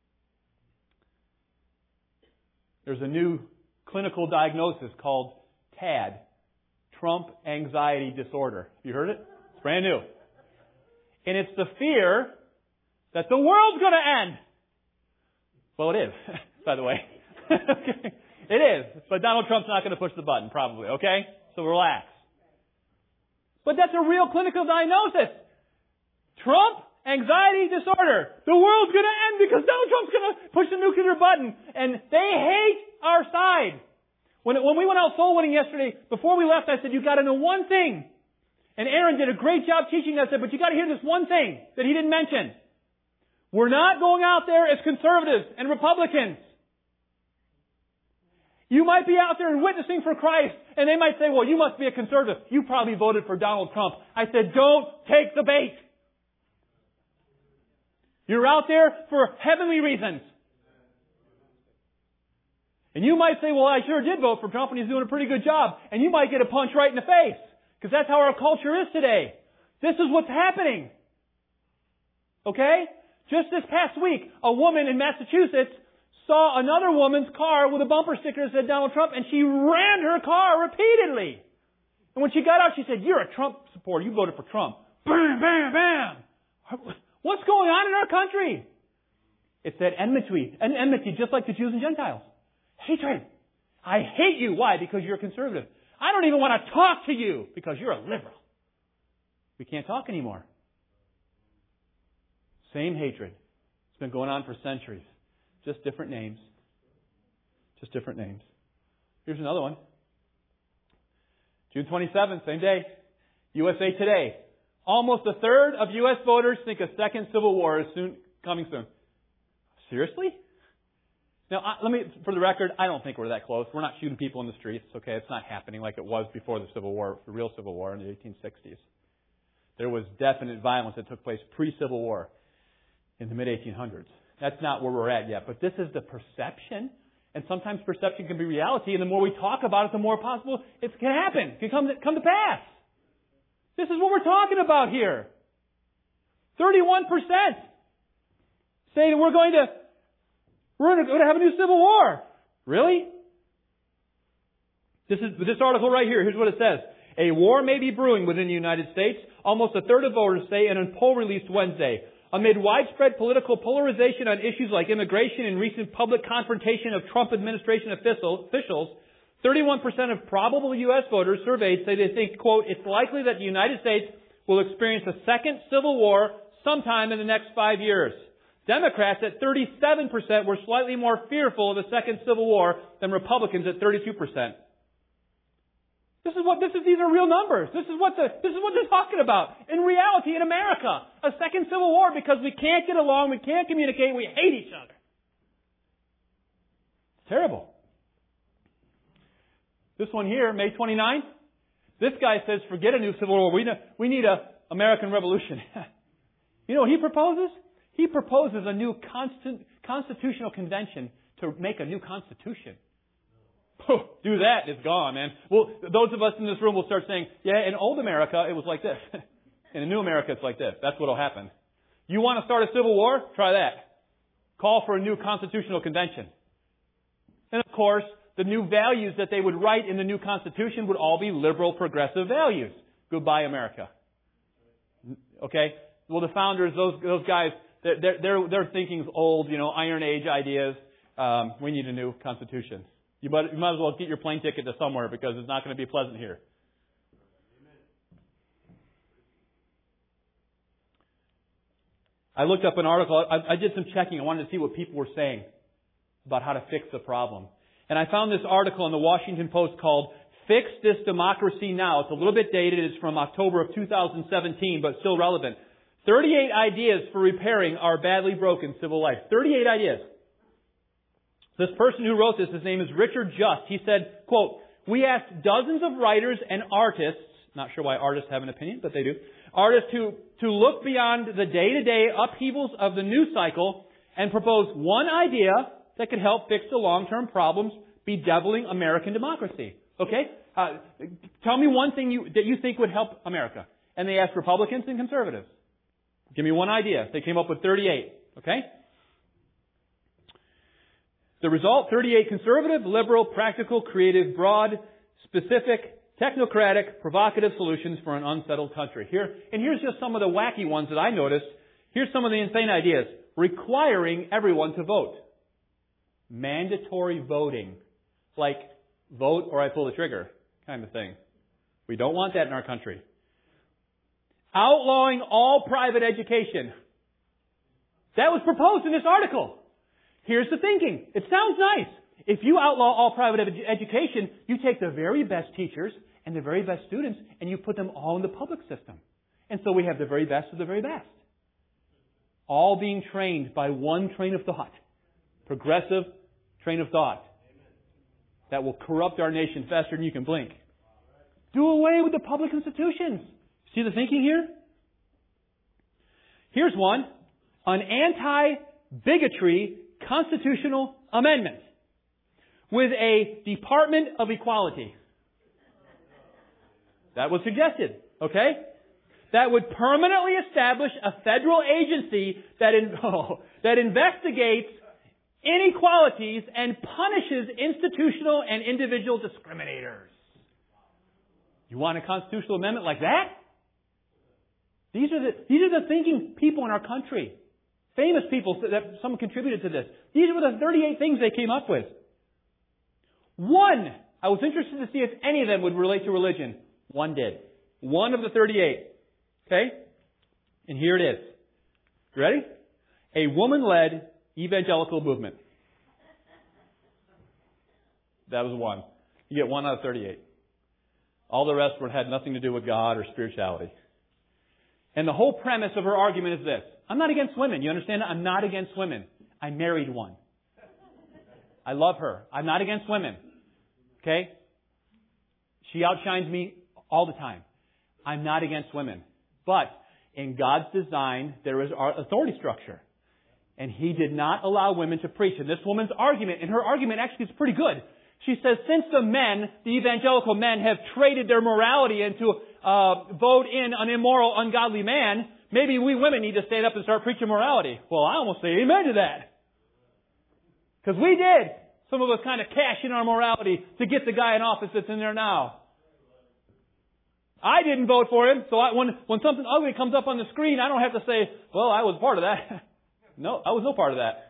There's a new clinical diagnosis called TAD, Trump Anxiety Disorder. You heard it? It's brand new. And it's the fear that the world's going to end. Well, it is, by the way. Okay. It is. But Donald Trump's not going to push the button, probably, okay? So relax. But that's a real clinical diagnosis. Trump Anxiety Disorder. The world's going to end because Donald Trump's going to push the nuclear button. And they hate our side. When we went out soul winning yesterday, before we left, I said, you got to know one thing. And Aaron did a great job teaching us that, but you got to hear this one thing that he didn't mention. We're not going out there as conservatives and Republicans. You might be out there and witnessing for Christ, and they might say, well, you must be a conservative. You probably voted for Donald Trump. I said, don't take the bait. You're out there for heavenly reasons. And you might say, well, I sure did vote for Trump, and he's doing a pretty good job. And you might get a punch right in the face, because that's how our culture is today. This is what's happening. Okay? Just this past week, a woman in Massachusetts saw another woman's car with a bumper sticker that said Donald Trump, and she ran her car repeatedly. And when she got out, she said, you're a Trump supporter. You voted for Trump. Bam, bam, bam. What's going on in our country? It's that enmity, just like the Jews and Gentiles. Hatred. I hate you. Why? Because you're a conservative. I don't even want to talk to you because you're a liberal. We can't talk anymore. Same hatred. It's been going on for centuries. Just different names. Just different names. Here's another one. June 27th, same day. USA Today. Almost a third of U.S. voters think a second civil war is coming soon. Seriously? Now, for the record, I don't think we're that close. We're not shooting people in the streets, okay? It's not happening like it was before the Civil War, the real Civil War in the 1860s. There was definite violence that took place pre-Civil War in the mid-1800s. That's not where we're at yet. But this is the perception. And sometimes perception can be reality. And the more we talk about it, the more possible it can happen. It can come to pass. This is what we're talking about here. 31% say that we're going to have a new civil war. Really? This article right here. Here's what it says. A war may be brewing within the United States. Almost a third of voters say in a poll released Wednesday. Amid widespread political polarization on issues like immigration and recent public confrontation of Trump administration officials, 31% of probable U.S. voters surveyed say they think, quote, it's likely that the United States will experience a second civil war sometime in the next 5 years. Democrats at 37% were slightly more fearful of a second civil war than Republicans at 32%. These are real numbers. This is what they're talking about. In reality, in America, a second civil war because we can't get along, we can't communicate, we hate each other. It's terrible. This one here, May 29th, this guy says, forget a new civil war. We need a American Revolution. You know what he proposes? He proposes a new constitutional convention to make a new constitution. Do that, it's gone, man. Well, those of us in this room will start saying, yeah, in old America, it was like this. In new America, it's like this. That's what will happen. You want to start a civil war? Try that. Call for a new constitutional convention. And of course, the new values that they would write in the new Constitution would all be liberal, progressive values. Goodbye, America. Okay? Well, the founders, those guys, their thinking's old, Iron Age ideas. We need a new Constitution. You might as well get your plane ticket to somewhere because it's not going to be pleasant here. I looked up an article. I did some checking. I wanted to see what people were saying about how to fix the problem. And I found this article in the Washington Post called Fix This Democracy Now. It's a little bit dated. It's from October of 2017, but still relevant. 38 ideas for repairing our badly broken civil life. 38 ideas. This person who wrote this, his name is Richard Just. He said, quote, we asked dozens of writers and artists, not sure why artists have an opinion, but they do, artists to look beyond the day-to-day upheavals of the news cycle and propose one idea that could help fix the long-term problems bedeviling American democracy. Okay? Tell me one thing that you think would help America. And they asked Republicans and conservatives. Give me one idea. They came up with 38. Okay? The result, 38 conservative, liberal, practical, creative, broad, specific, technocratic, provocative solutions for an unsettled country. Here's just some of the wacky ones that I noticed. Here's some of the insane ideas. Requiring everyone to vote. Mandatory voting. Like, vote or I pull the trigger kind of thing. We don't want that in our country. Outlawing all private education. That was proposed in this article. Here's the thinking. It sounds nice. If you outlaw all private education, you take the very best teachers and the very best students and you put them all in the public system. And so we have the very best of the very best. All being trained by one train of thought. Progressive train of thought. That will corrupt our nation faster than you can blink. Do away with the public institutions. See the thinking here? Here's one. An anti-bigotry constitutional amendment with a Department of Equality. That was suggested. Okay? That would permanently establish a federal agency that investigates inequalities and punishes institutional and individual discriminators. You want a constitutional amendment like that? These are the thinking people in our country. Famous people that some contributed to this. These were the 38 things they came up with. One, I was interested to see if any of them would relate to religion. One did. One of the 38. Okay? And here it is. You ready? A woman-led evangelical movement. That was one. You get 1 out of 38. All the rest had nothing to do with God or spirituality. And the whole premise of her argument is this. I'm not against women. You understand that? I'm not against women. I married one. I love her. I'm not against women. Okay? She outshines me all the time. I'm not against women. But in God's design, there is our authority structure. And He did not allow women to preach. And this woman's argument, and her argument actually is pretty good. She says, since the evangelical men have traded their morality into vote in an immoral, ungodly man, maybe we women need to stand up and start preaching morality. Well, I almost say amen to that. Because we did. Some of us kind of cash in our morality to get the guy in office that's in there now. I didn't vote for him, so when something ugly comes up on the screen, I don't have to say, well, I was part of that. No, I was no part of that.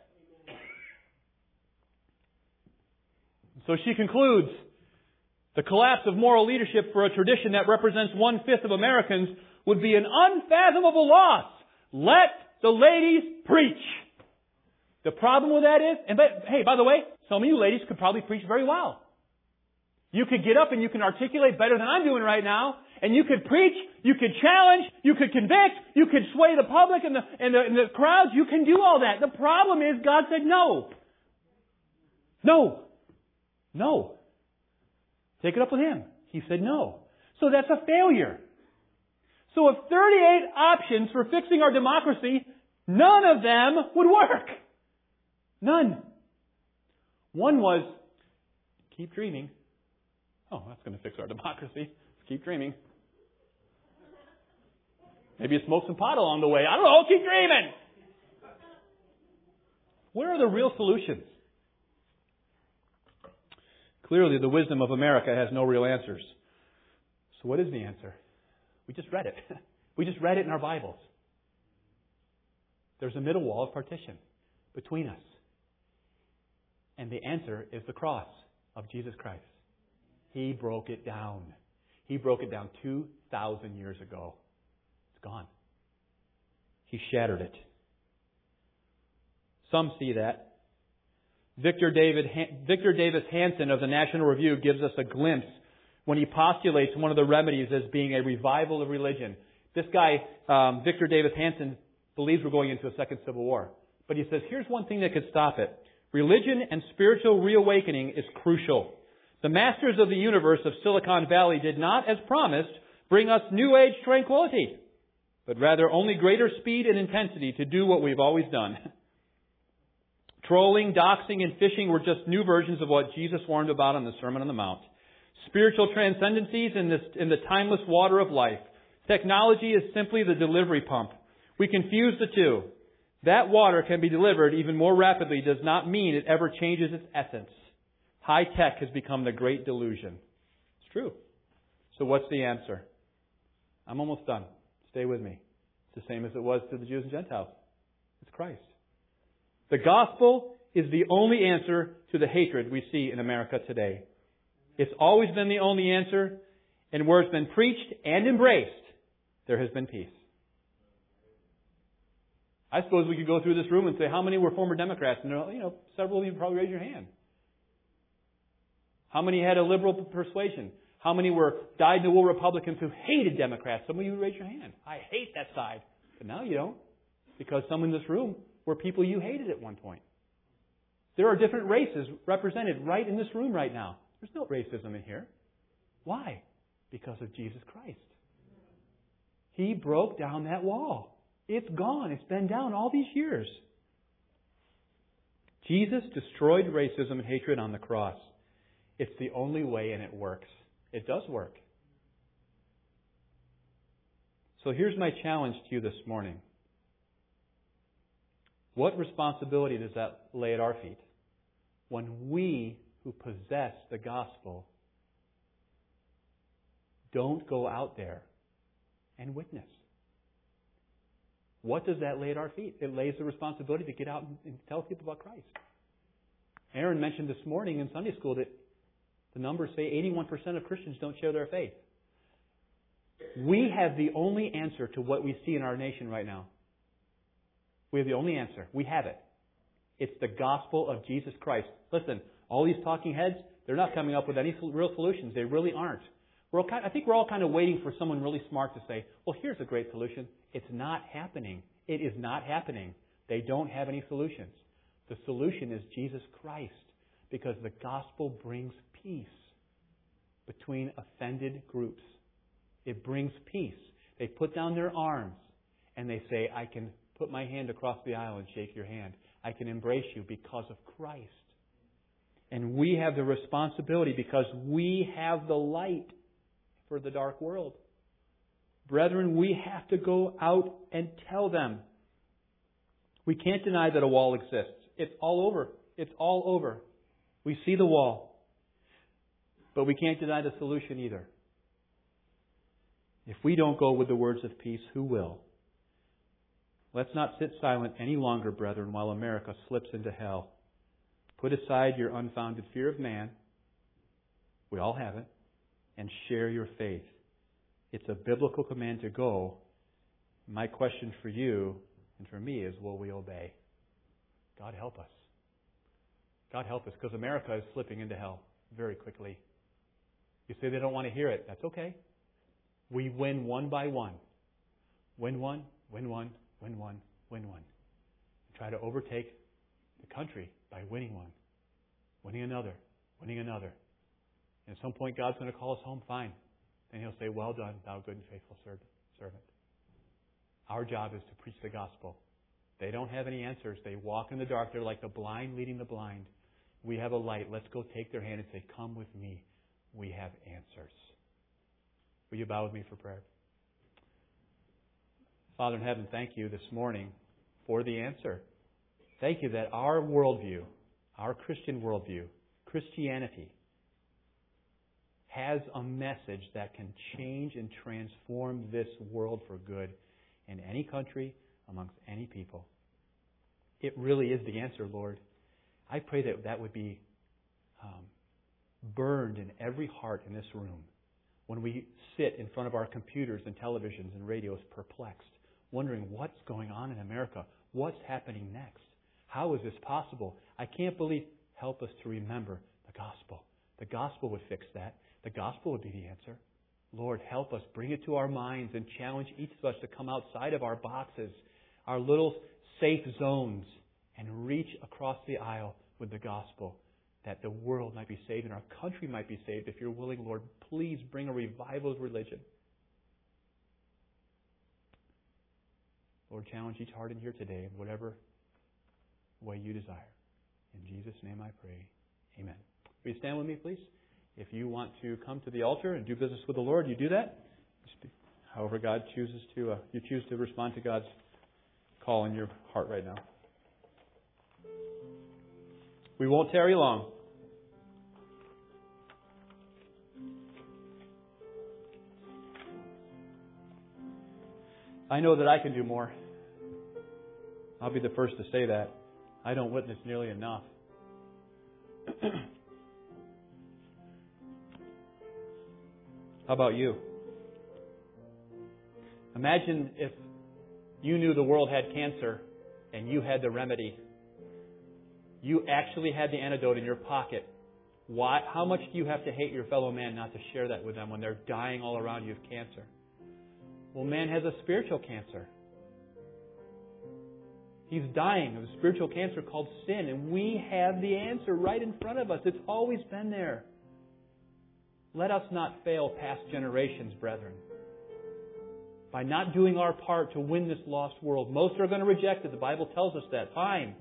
So she concludes, the collapse of moral leadership for a tradition that represents 1/5 of Americans would be an unfathomable loss. Let the ladies preach. The problem with that is, hey, by the way, some of you ladies could probably preach very well. You could get up and you can articulate better than I'm doing right now, and you could preach, you could challenge, you could convict, you could sway the public and the crowds. You can do all that. The problem is God said no. No. No. Take it up with Him. He said no. So that's a failure. So of 38 options for fixing our democracy, none of them would work. None. One was, keep dreaming. Oh, that's going to fix our democracy. Keep dreaming. Maybe you smoke some pot along the way. I don't know. Keep dreaming. Where are the real solutions? Clearly, the wisdom of America has no real answers. So what is the answer? We just read it. We just read it in our Bibles. There's a middle wall of partition between us. And the answer is the cross of Jesus Christ. He broke it down. He broke it down 2,000 years ago. It's gone. He shattered it. Some see that. Victor Davis Hanson of the National Review gives us a glimpse when he postulates one of the remedies as being a revival of religion. This guy, Victor Davis Hanson, believes we're going into a second civil war. But he says, here's one thing that could stop it. Religion and spiritual reawakening is crucial. The masters of the universe of Silicon Valley did not, as promised, bring us New Age tranquility, but rather only greater speed and intensity to do what we've always done. Trolling, doxing, and phishing were just new versions of what Jesus warned about on the Sermon on the Mount. Spiritual transcendencies in the timeless water of life. Technology is simply the delivery pump. We confuse the two. That water can be delivered even more rapidly does not mean it ever changes its essence. High tech has become the great delusion. It's true. So what's the answer? I'm almost done. Stay with me. It's the same as it was to the Jews and Gentiles. It's Christ. The gospel is the only answer to the hatred we see in America today. It's always been the only answer, and where it's been preached and embraced, there has been peace. I suppose we could go through this room and say, how many were former Democrats? And several of you probably raise your hand. How many had a liberal persuasion? How many were dyed-in-the-wool Republicans who hated Democrats? Some of you raise your hand. I hate that side. But now you don't. Because some in this room were people you hated at one point. There are different races represented right in this room right now. There's no racism in here. Why? Because of Jesus Christ. He broke down that wall. It's gone. It's been down all these years. Jesus destroyed racism and hatred on the cross. It's the only way, and it works. It does work. So here's my challenge to you this morning. What responsibility does that lay at our feet? When we who possess the gospel don't go out there and witness. What does that lay at our feet? It lays the responsibility to get out and tell people about Christ. Aaron mentioned this morning in Sunday school that the numbers say 81% of Christians don't share their faith. We have the only answer to what we see in our nation right now. We have the only answer. We have it. It's the gospel of Jesus Christ. Listen, all these talking heads, they're not coming up with any real solutions. They really aren't. I think we're all kind of waiting for someone really smart to say, well, here's a great solution. It's not happening. It is not happening. They don't have any solutions. The solution is Jesus Christ, because the gospel brings peace between offended groups. It brings peace. They put down their arms and they say, I can put my hand across the aisle and shake your hand. I can embrace you because of Christ. And we have the responsibility because we have the light for the dark world. Brethren, we have to go out and tell them. We can't deny that a wall exists. It's all over. It's all over. We see the wall. But we can't deny the solution either. If we don't go with the words of peace, who will? Let's not sit silent any longer, brethren, while America slips into hell. Put aside your unfounded fear of man. We all have it. And share your faith. It's a biblical command to go. My question for you and for me is, will we obey? God help us. God help us, because America is slipping into hell very quickly. You say they don't want to hear it. That's okay. We win one by one. Win one, win one, win one, win one. Try to overtake the country by winning one. Winning another. Winning another. And at some point God's going to call us home, fine. And He'll say, well done, thou good and faithful servant. Our job is to preach the gospel. They don't have any answers. They walk in the dark. They're like the blind leading the blind. We have a light. Let's go take their hand and say, come with me. We have answers. Will you bow with me for prayer? Father in heaven, thank you this morning for the answer. Thank you that our worldview, our Christian worldview, Christianity, has a message that can change and transform this world for good in any country, amongst any people. It really is the answer, Lord. I pray that that would be burned in every heart in this room when we sit in front of our computers and televisions and radios perplexed, wondering what's going on in America, what's happening next, how is this possible? I can't believe. Help us to remember the gospel. The gospel would fix that. The gospel would be the answer. Lord, help us. Bring it to our minds and challenge each of us to come outside of our boxes, our little safe zones, and reach across the aisle with the gospel, that the world might be saved and our country might be saved. If you're willing, Lord, please bring a revival of religion. Lord, challenge each heart in here today in whatever way you desire. In Jesus' name I pray. Amen. Will you stand with me, please? If you want to come to the altar and do business with the Lord, you do that. However God chooses to, you choose to respond to God's call in your heart right now. We won't tarry long. I know that I can do more. I'll be the first to say that. I don't witness nearly enough. How about you? Imagine if you knew the world had cancer and you had the remedy. You actually had the antidote in your pocket. Why? How much do you have to hate your fellow man not to share that with them when they're dying all around you of cancer? Well, man has a spiritual cancer. He's dying of a spiritual cancer called sin, and we have the answer right in front of us. It's always been there. Let us not fail past generations, brethren, by not doing our part to win this lost world. Most are going to reject it. The Bible tells us that. Fine.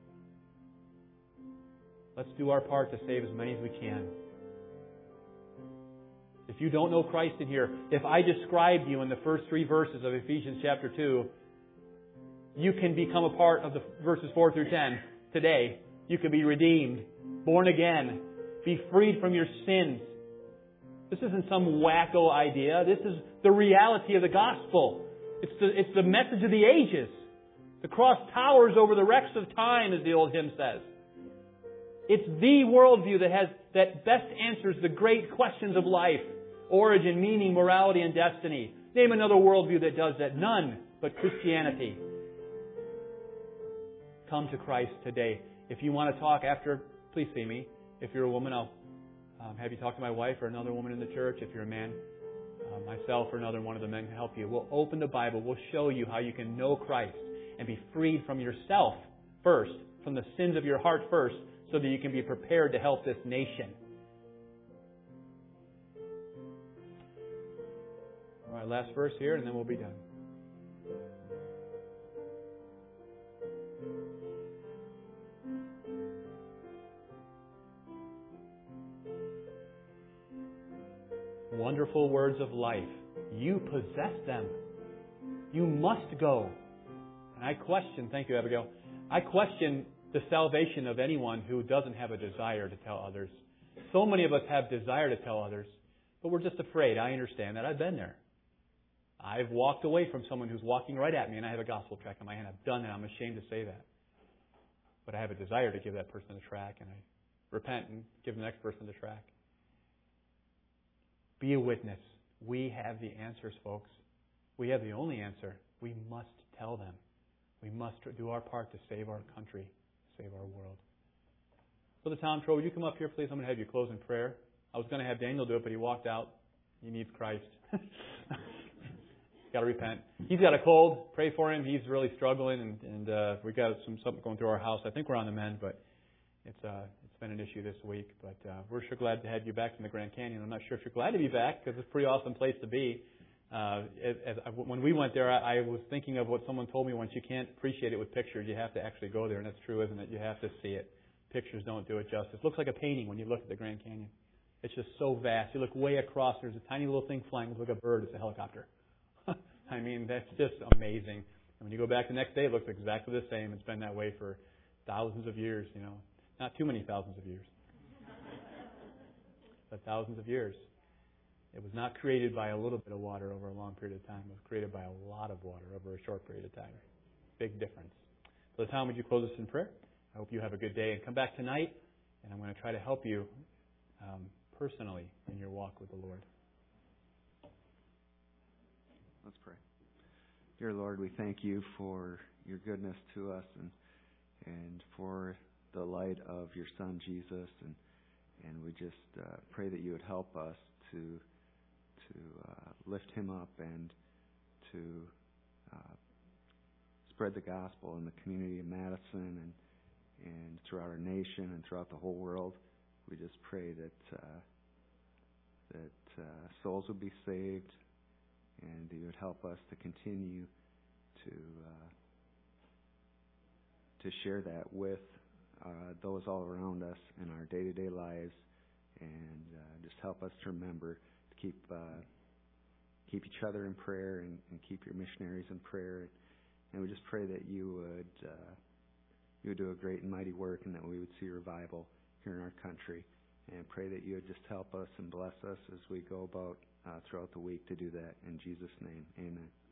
Let's do our part to save as many as we can. If you don't know Christ in here, if I described you in the first 3 verses of Ephesians chapter 2, you can become a part of the verses 4 through 10 today. You can be redeemed, born again, be freed from your sins. This isn't some wacko idea. This is the reality of the gospel. It's the message of the ages. The cross towers over the wrecks of time, as the old hymn says. It's the worldview that best answers the great questions of life: origin, meaning, morality, and destiny. Name another worldview that does that. None but Christianity. Come to Christ today. If you want to talk after, please see me. If you're a woman, I'll have you talk to my wife or another woman in the church. If you're a man, myself or another one of the men can help you. We'll open the Bible. We'll show you how you can know Christ and be freed from yourself first, from the sins of your heart first, so that you can be prepared to help this nation. All right, last verse here, and then we'll be done. Wonderful words of life. You possess them. You must go. And I question, thank you, Abigail, I question the salvation of anyone who doesn't have a desire to tell others. So many of us have desire to tell others, but we're just afraid. I understand that. I've been there. I've walked away from someone who's walking right at me and I have a gospel tract in my hand. I've done that. I'm ashamed to say that. But I have a desire to give that person the tract, and I repent and give the next person the tract. Be a witness. We have the answers, folks. We have the only answer. We must tell them. We must do our part to save our country, save our world. Brother Tom Troll, would you come up here, please? I'm going to have you close in prayer. I was going to have Daniel do it, but he walked out. He needs Christ. Got to repent. He's got a cold. Pray for him. He's really struggling, and we've got something going through our house. I think we're on the mend, but it's been an issue this week. But we're sure glad to have you back from the Grand Canyon. I'm not sure if you're glad to be back, because it's a pretty awesome place to be. When we went there, I was thinking of what someone told me once. You can't appreciate it with pictures. You have to actually go there, and that's true, isn't it? You have to see it. Pictures don't do it justice. It looks like a painting when you look at the Grand Canyon. It's just so vast. You look way across. There's a tiny little thing flying. It looks like a bird. It's a helicopter. I mean, that's just amazing. And when you go back the next day, it looks exactly the same. It's been that way for thousands of years, you know. Not too many thousands of years. But thousands of years. It was not created by a little bit of water over a long period of time. It was created by a lot of water over a short period of time. Big difference. So Tom, would you close us in prayer? I hope you have a good day. And come back tonight, and I'm going to try to help you personally in your walk with the Lord. Let's pray. Dear Lord, we thank you for your goodness to us and for the light of your Son, Jesus. And we just pray that you would help us to lift him up and to spread the gospel in the community of Madison and throughout our nation and throughout the whole world. We just pray that souls would be saved, and that you would help us to continue to share that with those all around us in our day-to-day lives, and just help us to remember to keep each other in prayer and keep your missionaries in prayer. And we just pray that you would do a great and mighty work, and that we would see revival here in our country. And pray that you would just help us and bless us as we go about throughout the week to do that. In Jesus' name, amen.